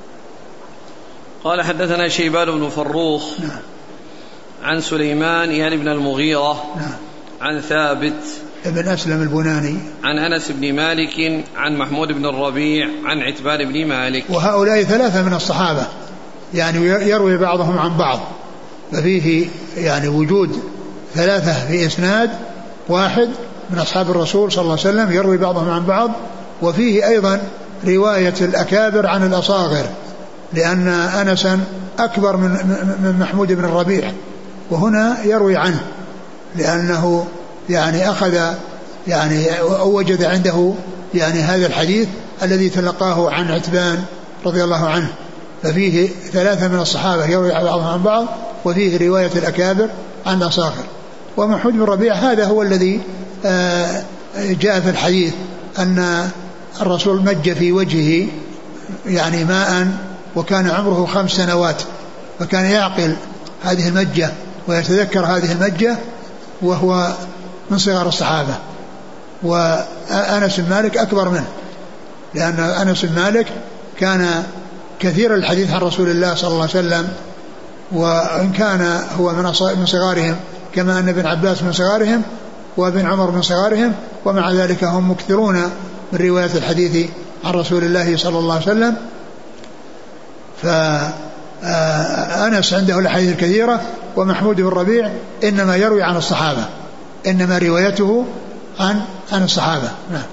قال حدثنا شيبان بن فروخ نعم. عن سليمان يعني بن المغيرة نعم. عن ثابت ابن أسلم البناني عن أنس بن مالك عن محمود بن الربيع عن عتبان بن مالك. وهؤلاء ثلاثة من الصحابة يعني يروي بعضهم عن بعض، ففيه يعني وجود ثلاثة في إسناد واحد من أصحاب الرسول صلى الله عليه وسلم يروي بعضهم عن بعض. وفيه أيضا رواية الأكابر عن الأصاغر، لأن أنسا أكبر من من محمود بن الربيع، وهنا يروي عنه لأنه يعني أخذ يعني وجد عنده يعني هذا الحديث الذي تلقاه عن عتبان رضي الله عنه. ففيه ثلاثة من الصحابة يروي بعضهم عن بعض، وفيه رواية الأكابر عن الأصاغر. ومحمود بن الربيع هذا هو الذي جاء في الحديث أن الرسول مج في وجهه يعني ماء وكان عمره خمس سنوات، فكان يعقل هذه المجة ويتذكر هذه المجة وهو من صغار الصحابة. وأنس بن مالك أكبر منه، لأن أنس بن مالك كان كثير الحديث عن رسول الله صلى الله عليه وسلم، وإن كان هو من صغارهم كما أن ابن عباس من صغارهم وابن عمر من صغارهم، ومع ذلك هم مكثرون من رواية الحديث عن رسول الله صلى الله عليه وسلم. فأنس عنده الحديث الكثيرة، ومحمود بن الربيع إنما يروي عن الصحابة، إنما روايته عن عن الصحابة. نعم.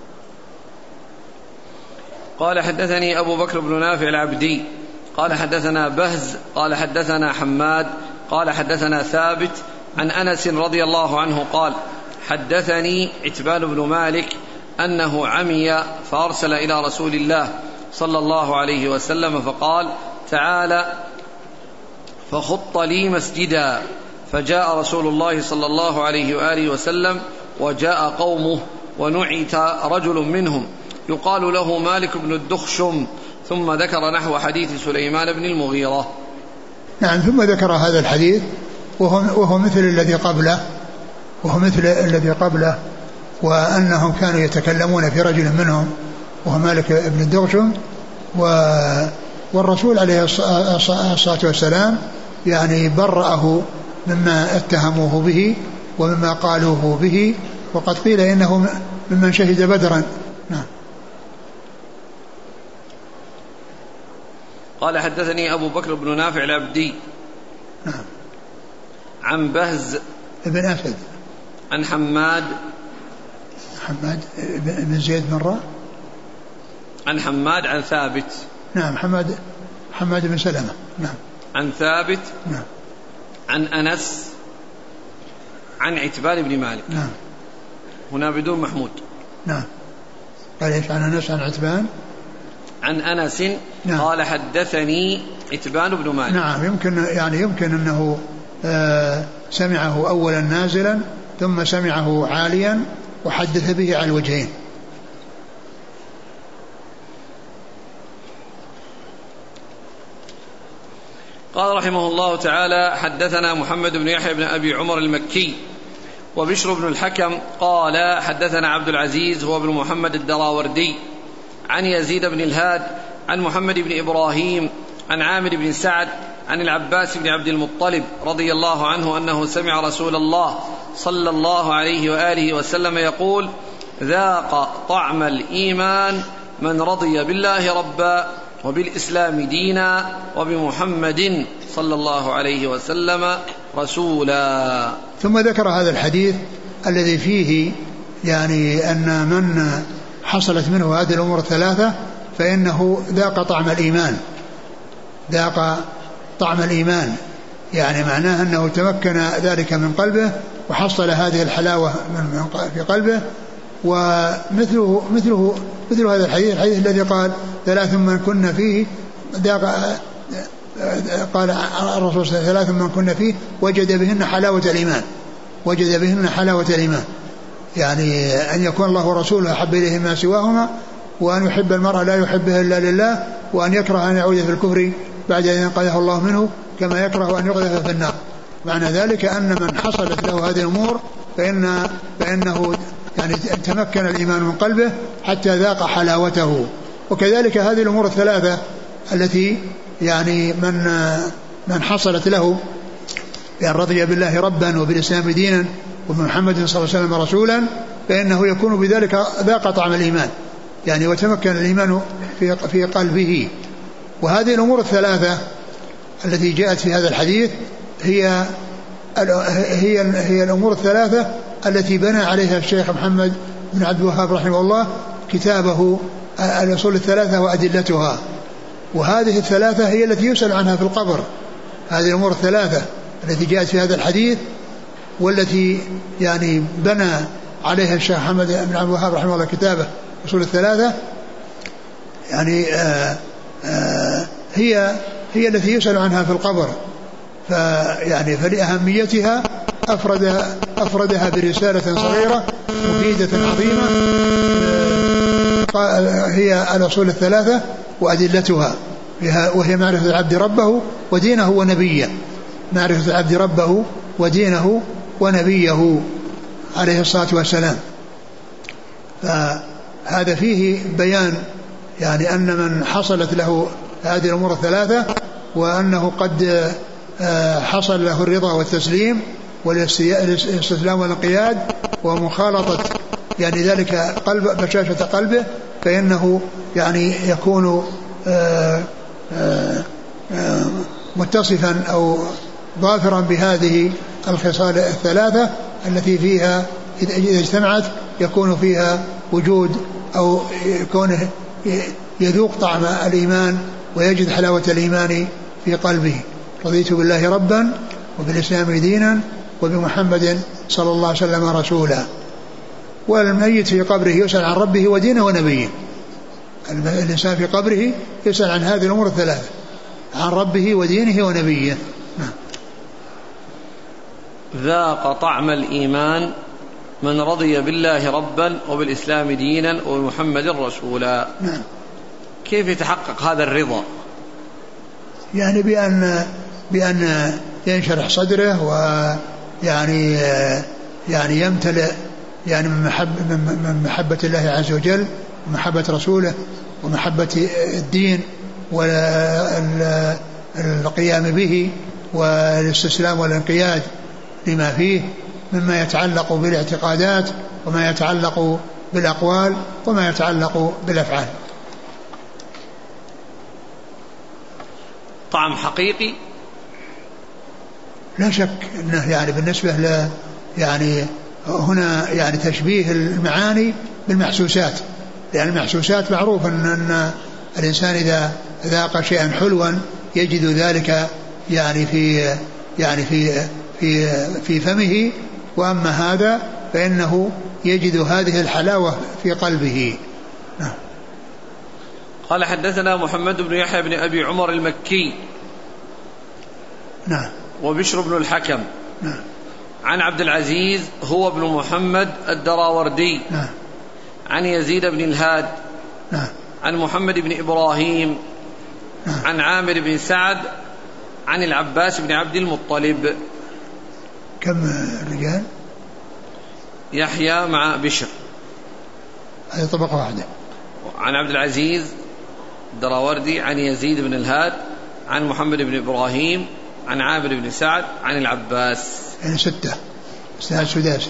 قال حدثني أبو بكر بن نافع العبدي قال حدثنا بهز قال حدثنا حماد قال حدثنا ثابت عن أنس رضي الله عنه قال حدثني عتبان بن مالك أنه عمي فأرسل إلى رسول الله صلى الله عليه وسلم فقال تعالى فخط لي مسجدا، فجاء رسول الله صلى الله عليه وآله وسلم وجاء قومه ونعت رجل منهم يقال له مالك بن الدخشم، ثم ذكر نحو حديث سليمان بن المغيرة. نعم. ثم ذكر هذا الحديث وهو, وهو مثل الذي قبله وهو مثل الذي قبله وأنهم كانوا يتكلمون في رجل منهم وهو مالك بن الدخشم، والرسول عليه الصلاة والسلام يعني برأه مما اتهموه به ومما قالوه به، وقد قيل إنه ممن شهد بدرا. نعم. قال حدثني أبو بكر بن نافع العبدي نعم. عن بهز ابن أسد عن حماد حماد بن زيد مرة عن حماد عن ثابت. نعم. حماد حماد بن سلمة. نعم. عن ثابت. نعم. عن أنس عن عتبان بن مالك. نعم. هنا بدون محمود. نعم. قال ايش عن أنس عن عتبان عن أنس. نعم. قال حدثني عتبان بن مالك. نعم. يمكن يعني يمكن أنه آه سمعه أولا نازلا ثم سمعه عاليا وحدث به على الوجهين. قال رحمه الله تعالى: حدثنا محمد بن يحيى بن أبي عمر المكي وبشر بن الحكم قال حدثنا عبد العزيز هو بن محمد الدراوردي عن يزيد بن الهاد عن محمد بن إبراهيم عن عامر بن سعد عن العباس بن عبد المطلب رضي الله عنه أنه سمع رسول الله صلى الله عليه وآله وسلم يقول: ذاق طعم الإيمان من رضي بالله ربا وبالإسلام دينا وبمحمد صلى الله عليه وسلم رسولا. ثم ذكر هذا الحديث الذي فيه يعني أن من حصلت منه هذه الأمور الثلاثة فإنه ذاق طعم الإيمان، ذاق طعم الإيمان، يعني معناه أنه تمكن ذلك من قلبه وحصل هذه الحلاوة في قلبه. ومثله مثله مثل هذا الحديث الحديث الذي قال: ثلاث من كن فيه ذاق، قال الرسول صلى الله عليه وسلم: ثلاث من كن فيه وجد بهن حلاوة الإيمان، وجد بهن حلاوة الإيمان، يعني أن يكون الله ورسوله أحب إليه ما سواهما، وأن يحب المرء لا يحبه إلا لله، وأن يكره أن يعود في الكفر بعد أن ينقذه الله منه كما يكره أن يقذف في النار. معنى ذلك أن من حصلت له هذه الأمور فإن فإنه يعني تمكن الإيمان من قلبه حتى ذاق حلاوته. وكذلك هذه الأمور الثلاثة التي يعني من من حصلت له بأن رضي بالله ربا وبالإسلام دينا وبمحمد صلى الله عليه وسلم رسولا فإنه يكون بذلك ذاق طعم الإيمان، يعني وتمكن الإيمان في في قلبه. وهذه الأمور الثلاثة التي جاءت في هذا الحديث هي هي هي الأمور الثلاثة التي بنى عليها الشيخ محمد بن عبد الوهاب رحمه الله كتابه الأصول الثلاثة وأدلتها. وهذه الثلاثة هي التي يسأل عنها في القبر، هذه الأمور الثلاثة التي جاءت في هذا الحديث والتي يعني بنى عليها الشيخ محمد بن عبد الوهاب رحمه الله كتابه الأصول الثلاثة، يعني آآ آآ هي هي التي يسأل عنها في القبر. فيعني فلأهميتها أفرد أفردها برسالة صغيرة مفيدة عظيمة هي الأصول الثلاثة وأدلتها، وهي معرفة العبد ربه ودينه ونبيه، معرفة العبد ربه ودينه ونبيه عليه الصلاة والسلام. فهذا فيه بيان يعني أن من حصلت له هذه الأمور الثلاثة وأنه قد حصل له الرضا والتسليم والاستسلام والانقياد ومخالطة يعني ذلك قلب بشاشة قلبه، فإنه يعني يكون آآ آآ متصفا أو ظافرا بهذه الخصال الثلاثة التي فيها إذا اجتمعت يكون فيها وجود أو يكون يذوق طعم الإيمان ويجد حلاوة الإيمان في قلبه. رضيت بالله ربا وبالإسلام دينا وبمحمد صلى الله عليه وسلم رسولا. والميت في قبره يسأل عن ربه ودينه ونبيه، الإنسان في قبره يسأل عن هذه الأمور الثلاثة، عن ربه ودينه ونبيه. ذاق طعم الإيمان من رضي بالله ربا وبالإسلام دينا وبمحمد رسولا. نعم. كيف يتحقق هذا الرضا؟ يعني بأن بأن ينشرح صدره ويعني يعني يمتلئ يعني من محبة من محبة الله عز وجل ومحبة رسوله ومحبة الدين والقيام به والاستسلام والانقياد لما فيه مما يتعلق بالاعتقادات وما يتعلق بالأقوال وما يتعلق بالأفعال. طعم حقيقي لا شك انه يعني بالنسبة ل يعني هنا يعني تشبيه المعاني بالمحسوسات، لأن المحسوسات معروف أن, أن الإنسان إذا ذاق شيئا حلوا يجد ذلك يعني في يعني في في في فمه، وأما هذا فإنه يجد هذه الحلاوة في قلبه. نعم. قال حدثنا محمد بن يحيى بن أبي عمر المكي. نعم. وبشر بن الحكم. نعم. عن عبد العزيز هو ابن محمد الدراوردي. نعم. عن يزيد بن الهاد. نعم. عن محمد بن إبراهيم. نعم. عن عامر بن سعد عن العباس بن عبد المطلب. كم رجال؟ يحيى مع بشر، هذه طبقة واحدة. عن عبد العزيز الدراوردي عن يزيد بن الهاد عن محمد بن إبراهيم عن عامر بن سعد عن العباس، يعني ستة، اسناد سداسي.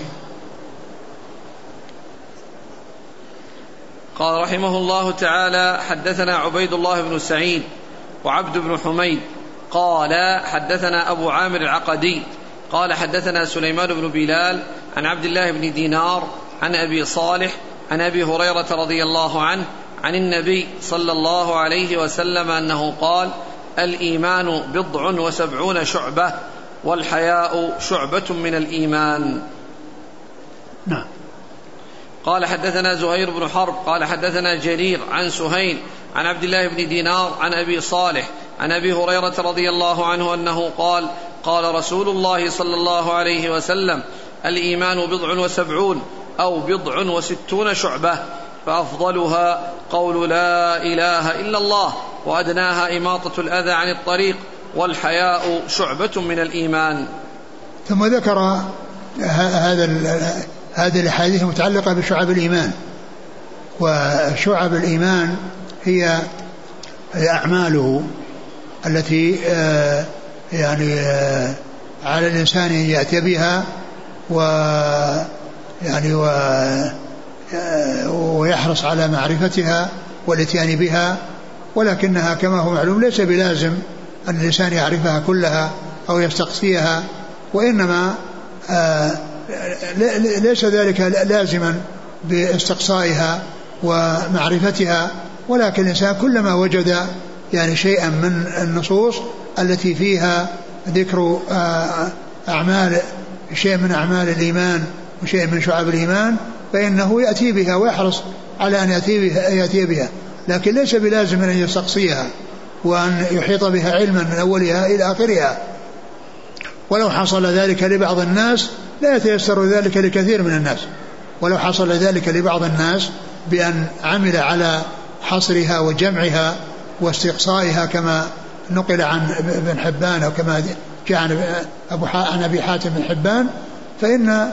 قال رحمه الله تعالى: حدثنا عبيد الله بن سعيد وعبد بن حميد قال حدثنا أبو عامر العقدي قال حدثنا سليمان بن بلال عن عبد الله بن دينار عن أبي صالح عن أبي هريرة رضي الله عنه عن النبي صلى الله عليه وسلم أنه قال: الإيمان بضع وسبعون شعبة والحياء شعبة من الإيمان. نعم. قال حدثنا زهير بن حرب قال حدثنا جرير عن سهيل عن عبد الله بن دينار عن أبي صالح عن أبي هريرة رضي الله عنه أنه قال: قال رسول الله صلى الله عليه وسلم: الإيمان بضع وسبعون أو بضع وستون شعبة، فأفضلها قول لا إله إلا الله، وأدناها إماطة الأذى عن الطريق، والحياء شعبة من الإيمان. ثم ذكر هذا هذه الأحاديث المتعلقة بشعب الإيمان. وشعب الإيمان هي أعماله التي يعني على الإنسان أن يأتي بها و يعني و ويحرص على معرفتها والاتيان بها، ولكنها كما هو معلوم ليس بلازم أن الإنسان يعرفها كلها أو يستقصيها، وإنما ليس ذلك لازما باستقصائها ومعرفتها، ولكن الإنسان كلما وجد يعني شيئا من النصوص التي فيها ذكر أعمال شيء من أعمال الإيمان وشيء من شعب الإيمان فإنه يأتي بها ويحرص على أن يأتي بها, يأتي بها لكن ليس بلازم أن يستقصيها وأن يحيط بها علما من أولها إلى آخرها. ولو حصل ذلك لبعض الناس لا يتيسر ذلك لكثير من الناس، ولو حصل ذلك لبعض الناس بأن عمل على حصرها وجمعها واستقصائها كما نقل عن ابن حبان أو كما جاء عن أبي حاتم بن حبان، فإن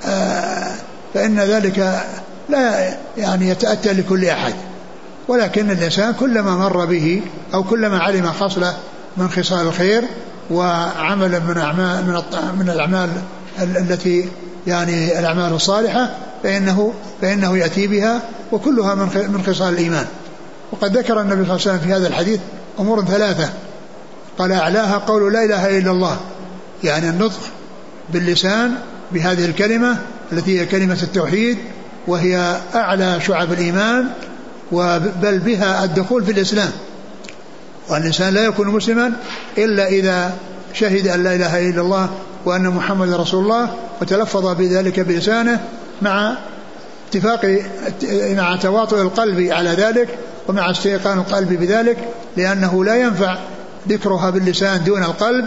فإن ذلك لا يعني يتأتى لكل أحد، ولكن الإنسان كلما مر به أو كلما علم خصلة من خصال الخير وعمل من أعمال من من الأعمال التي يعني الأعمال الصالحة فإنه فإنه يأتي بها، وكلها من من خصال الإيمان. وقد ذكر النبي صلى الله عليه وسلم في هذا الحديث أمور ثلاثة، قال أعلاها قول لا إله إلا الله، يعني النطق باللسان بهذه الكلمة التي هي كلمة التوحيد، وهي أعلى شعب الإيمان، وبل بها الدخول في الإسلام. والإنسان لا يكون مسلما إلا إذا شهد أن لا إله إلا الله وأن محمد رسول الله وتلفظ بذلك بلسانه مع اتفاق مع تواطؤ القلب على ذلك ومع استيقان القلب بذلك، لأنه لا ينفع ذكرها باللسان دون القلب،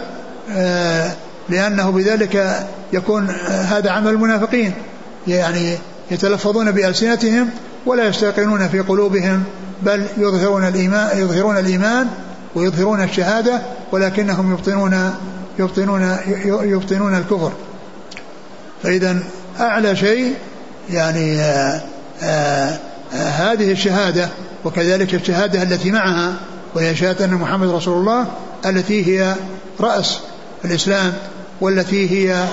لأنه بذلك يكون هذا عمل المنافقين، يعني يتلفظون بألسنتهم ولا يستيقنون في قلوبهم، بل يظهرون الإيمان يظهرون الإيمان ويظهرون الشهادة، ولكنهم يبطنون يبطنون يبطنون الكفر. فإذا أعلى شيء يعني آآ آآ هذه الشهادة، وكذلك الشهادة التي معها وهي شهادة أن محمد رسول الله التي هي رأس الإسلام، والتي هي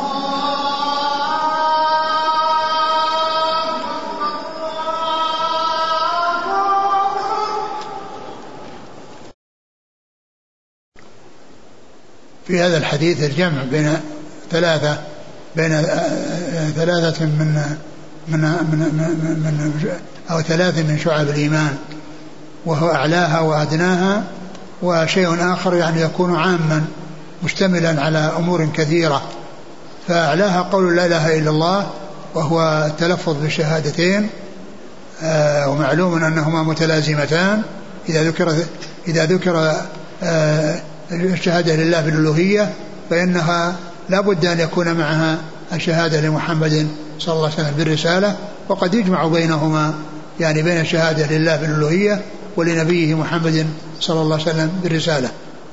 في هذا الحديث الجمع بين ثلاثة بين ثلاثة من من من, من أو ثلاثة من شعب الإيمان، وهو أعلاها وأدناها، وشيء آخر يعني يكون عاما مشتملا على أمور كثيرة. فأعلاها قول لا إله إلا الله، وهو التلفظ بالشهادتين، آه ومعلوم أنهما متلازمتان. إذا ذكر إذا ذكر آه الشهادة لله بالألوهية فإنها لا بد أن يكون معها الشهادة لمحمد صلى الله عليه وسلم بالرسالة، وقد يجمع بينهما يعني بين الشهادة لله بالألوهية ولنبيه محمد صلى الله عليه وسلم بالرسالة.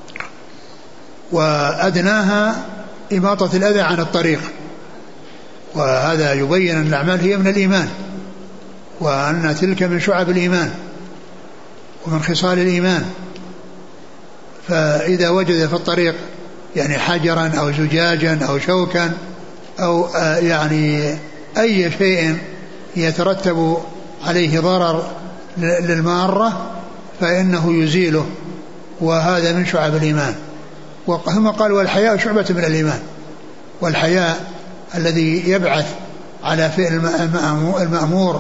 وأدناها إماطة الأذى عن الطريق، وهذا يبين أن الأعمال هي من الإيمان، وأن تلك من شعب الإيمان ومن خصال الإيمان. فإذا وجد في الطريق يعني حجرا أو زجاجا أو شوكا أو يعني أي شيء يترتب عليه ضرر للمارة فإنه يزيله، وهذا من شعب الإيمان. وهم قال والحياء شعبة من الإيمان، والحياء الذي يبعث على فعل المأمور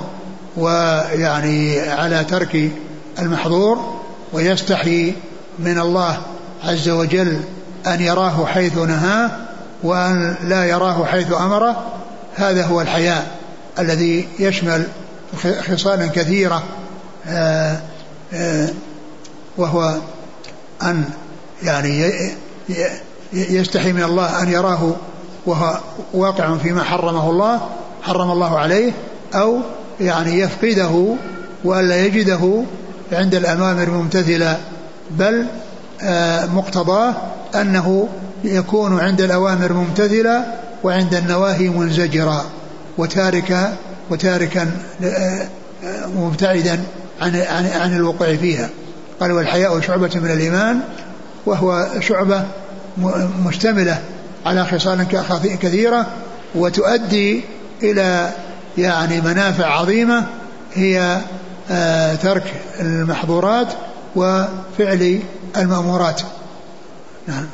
ويعني على ترك المحظور، ويستحي من الله عز وجل أن يراه حيث نهاه وأن لا يراه حيث أمره. هذا هو الحياء الذي يشمل خصالا كثيرة، آآ آآ وهو أن يعني يستحي من الله أن يراه وهو واقع فيما حرمه الله حرم الله عليه، أو يعني يفقده وألا يجده عند الأوامر ممتثلا، بل مقتضاه أنه يكون عند الأوامر ممتثلا وعند النواهي منزجرا وتاركا وتاركا مبتعدا عن, عن, عن الوقوع فيها. قال والحياء شعبة من الإيمان، وهو شعبة مشتملة على خصال كثيرة وتؤدي إلى يعني منافع عظيمة، هي ترك المحظورات وفعل المأمورات. نعم.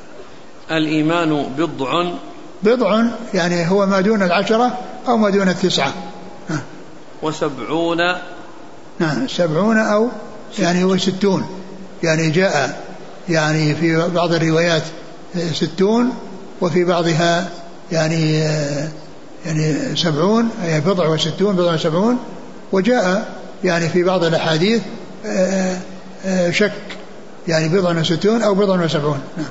الإيمان بضع بضع يعني هو ما دون العشرة أو ما دون التسعة. نعم. وسبعون نعم سبعون أو يعني هو ستون، يعني جاء يعني في بعض الروايات ستون وفي بعضها يعني يعني سبعون، أي بضع وستون بضع وسبعون. وجاء يعني في بعض الأحاديث شك يعني بضع وستون أو بضع وسبعون. نعم.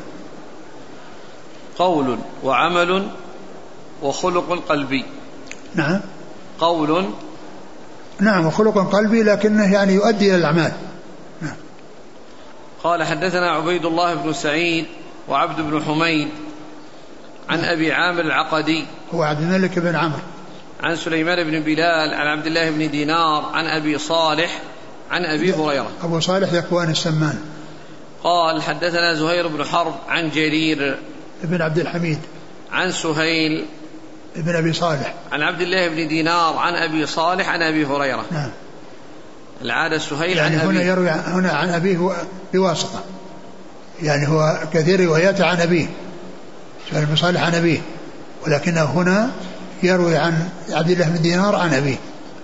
قول وعمل وخلق قلبي. نعم. قول نعم وخلق قلبي لكنه يعني يؤدي إلى الأعمال. نعم. قال حدثنا عبيد الله بن سعيد وعبد بن حميد عن أبي عامر العقدي هو عبد الملك بن عمرو عن سليمان بن بلال عن عبد الله بن دينار عن أبي صالح عن أبي هريرة. أبو صالح ذكوان السمان. قال حدثنا زهير بن حرب عن جرير ابن عبد الحميد عن سهيل ابن أبي صالح عن عبد الله بن دينار عن أبي صالح عن أبي هريرة. نعم. العادة سهيل يعني عن هنا أبيه. يروي هنا عن أبيه بواسطة، يعني هو كثير رواياته عن أبيه سهيل بن صالح عن أبيه، ولكنه هنا يروي عن عبد الله بن دينار عن أبيه.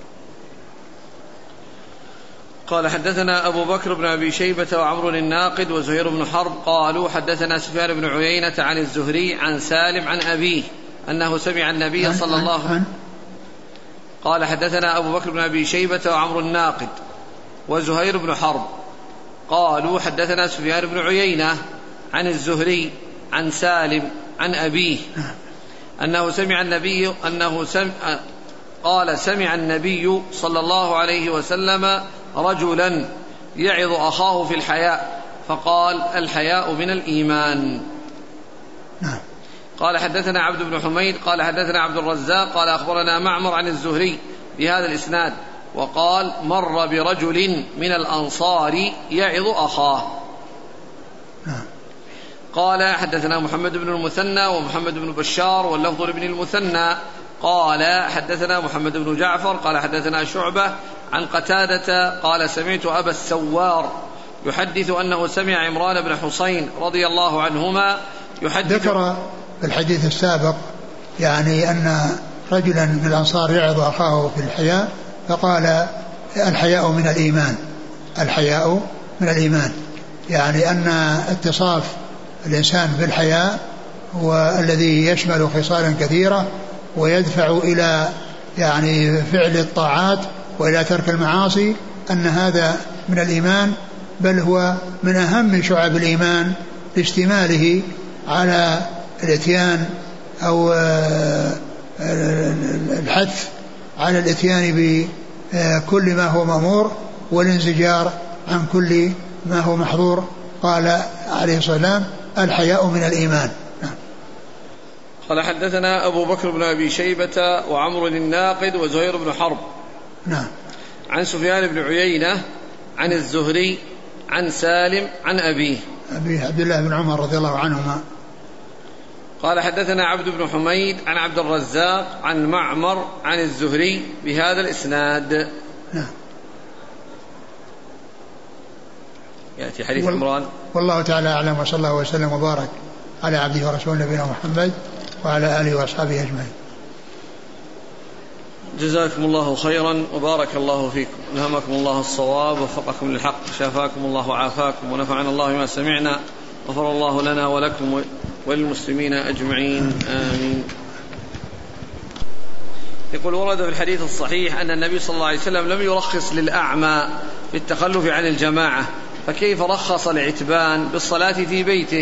قال حدثنا أبو بكر بن أبي شيبة وعمر الناقد وزهير بن حرب قالوا حدثنا سفيان بن عيينة عن الزهري عن سالم عن أبيه أنه سمع النبي صلى الله عليه وسلم. قال حدثنا أبو بكر بن أبي شيبة وعمر الناقد وزهير بن حرب قالوا حدثنا سفيان بن عيينة عن الزهري عن سالم عن أبيه أنه سمع النبي أنه سمع قال سمع النبي صلى الله عليه وسلم رجلا يعظ أخاه في الحياء فقال الحياء من الإيمان. نعم. قال حدثنا عبد بن حميد قال حدثنا عبد الرزاق قال أخبرنا معمر عن الزهري بهذا الإسناد وقال مر برجل من الأنصار يعظ أخاه. نعم. قال حدثنا محمد بن المثنى ومحمد بن بشار واللفظ لابن المثنى قال حدثنا محمد بن جعفر قال حدثنا شعبة عن قتادة قال سمعت أبا السوار يحدث أنه سمع عمران بن حسين رضي الله عنهما يحدث. ذكر في الحديث السابق يعني أن رجلا من الأنصار يعظ أخاه في الحياء فقال الحياء من الإيمان، الحياء من الإيمان، يعني أن اتصاف الإنسان بالحياء والذي يشمل خصالا كثيرة ويدفع إلى يعني فعل الطاعات وإلى ترك المعاصي، أن هذا من الإيمان، بل هو من أهم شعب الإيمان لاشتماله على الاتيان أو الحث على الاتيان بكل ما هو مأمور والانزجار عن كل ما هو محظور. قال عليه الصلاة والسلام الحياء من الإيمان. قال حدثنا أبو بكر بن أبي شيبة وعمر الناقد وزهير بن حرب نعم عن سفيان بن عيينة عن الزهري عن سالم عن أبيه أبي عبد الله بن عمر رضي الله عنهما. قال حدثنا عبد بن حميد عن عبد الرزاق عن معمر عن الزهري بهذا الإسناد. نعم. يأتي حديث عمران. والله تعالى أعلم، وصلى الله وسلم وبارك على عبده ورسوله نبينا محمد وعلى آله وأصحابه أجمعين. جزاكم الله خيرا وبارك الله فيكم، ألهمكم الله الصواب ووفقكم للحق، شافاكم الله وعافاكم، ونفعنا الله بما سمعنا، غفر الله لنا ولكم وللمسلمين أجمعين، آمين. يقول ورد في الحديث الصحيح أن النبي صلى الله عليه وسلم لم يرخص للأعمى في التخلف عن الجماعة، فكيف رخص العتبان بالصلاة في بيته؟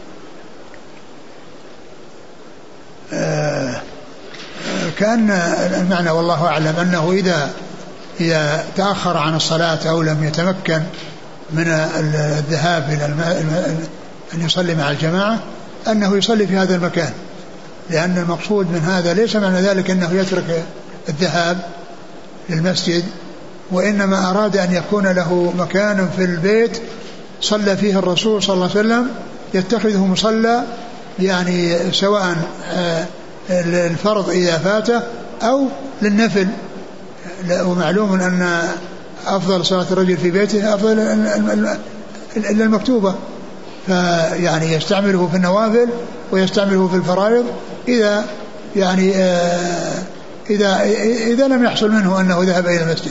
آه كان المعنى والله أعلم أنه إذا إذا تأخر عن الصلاة أو لم يتمكن من الذهاب إلى أن يصلي مع الجماعة أنه يصلي في هذا المكان، لأن المقصود من هذا ليس معنى ذلك أنه يترك الذهاب للمسجد، وإنما أراد أن يكون له مكان في البيت صلى فيه الرسول صلى الله عليه وسلم، يتخذه مصلى، يعني سواء الفرض إذا فاته أو للنفل. ومعلوم أن أفضل صلاة الرجل في بيته أفضل إلا المكتوبة، فيعني يستعمله في النوافل ويستعمله في الفرائض إذا يعني إذا إذا لم يحصل منه أنه ذهب إلى المسجد.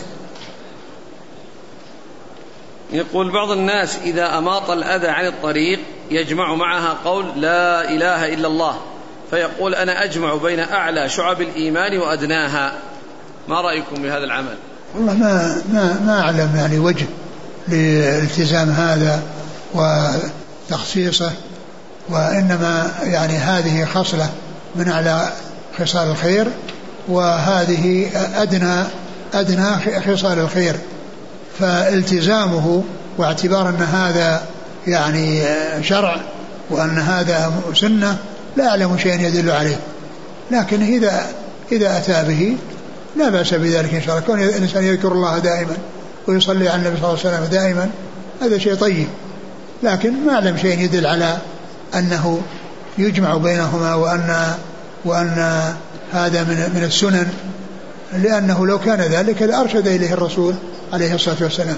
يقول بعض الناس إذا أماط الأذى عن الطريق يجمع معها قول لا إله إلا الله، فيقول أنا أجمع بين أعلى شعب الإيمان وأدناها، ما رأيكم بهذا العمل؟ والله ما ما ما أعلم يعني وجه لالتزام هذا وتخصيصه، وإنما يعني هذه خصلة من أعلى خصال الخير، وهذه أدنى أدنى خصال الخير، فالتزامه واعتبار أن هذا يعني شرع وأن هذا سنة لا أعلم شيئا يدل عليه، لكن إذا إذا أتى به لا بأس بذلك إن شاء الله. كون الإنسان يذكر الله دائما ويصلي على النبي صلى الله عليه وسلم دائما هذا شيء طيب، لكن ما أعلم شيء يدل على أنه يجمع بينهما وأن وأن هذا من من السنن، لأنه لو كان ذلك لأرشد إليه الرسول عليه الصلاة والسلام.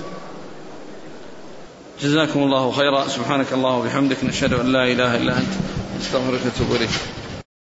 جزاكم الله خيرا، سبحانك الله وبحمدك، نشهد أن لا إله إلا أنت، نستغفرك ونتوب إليك.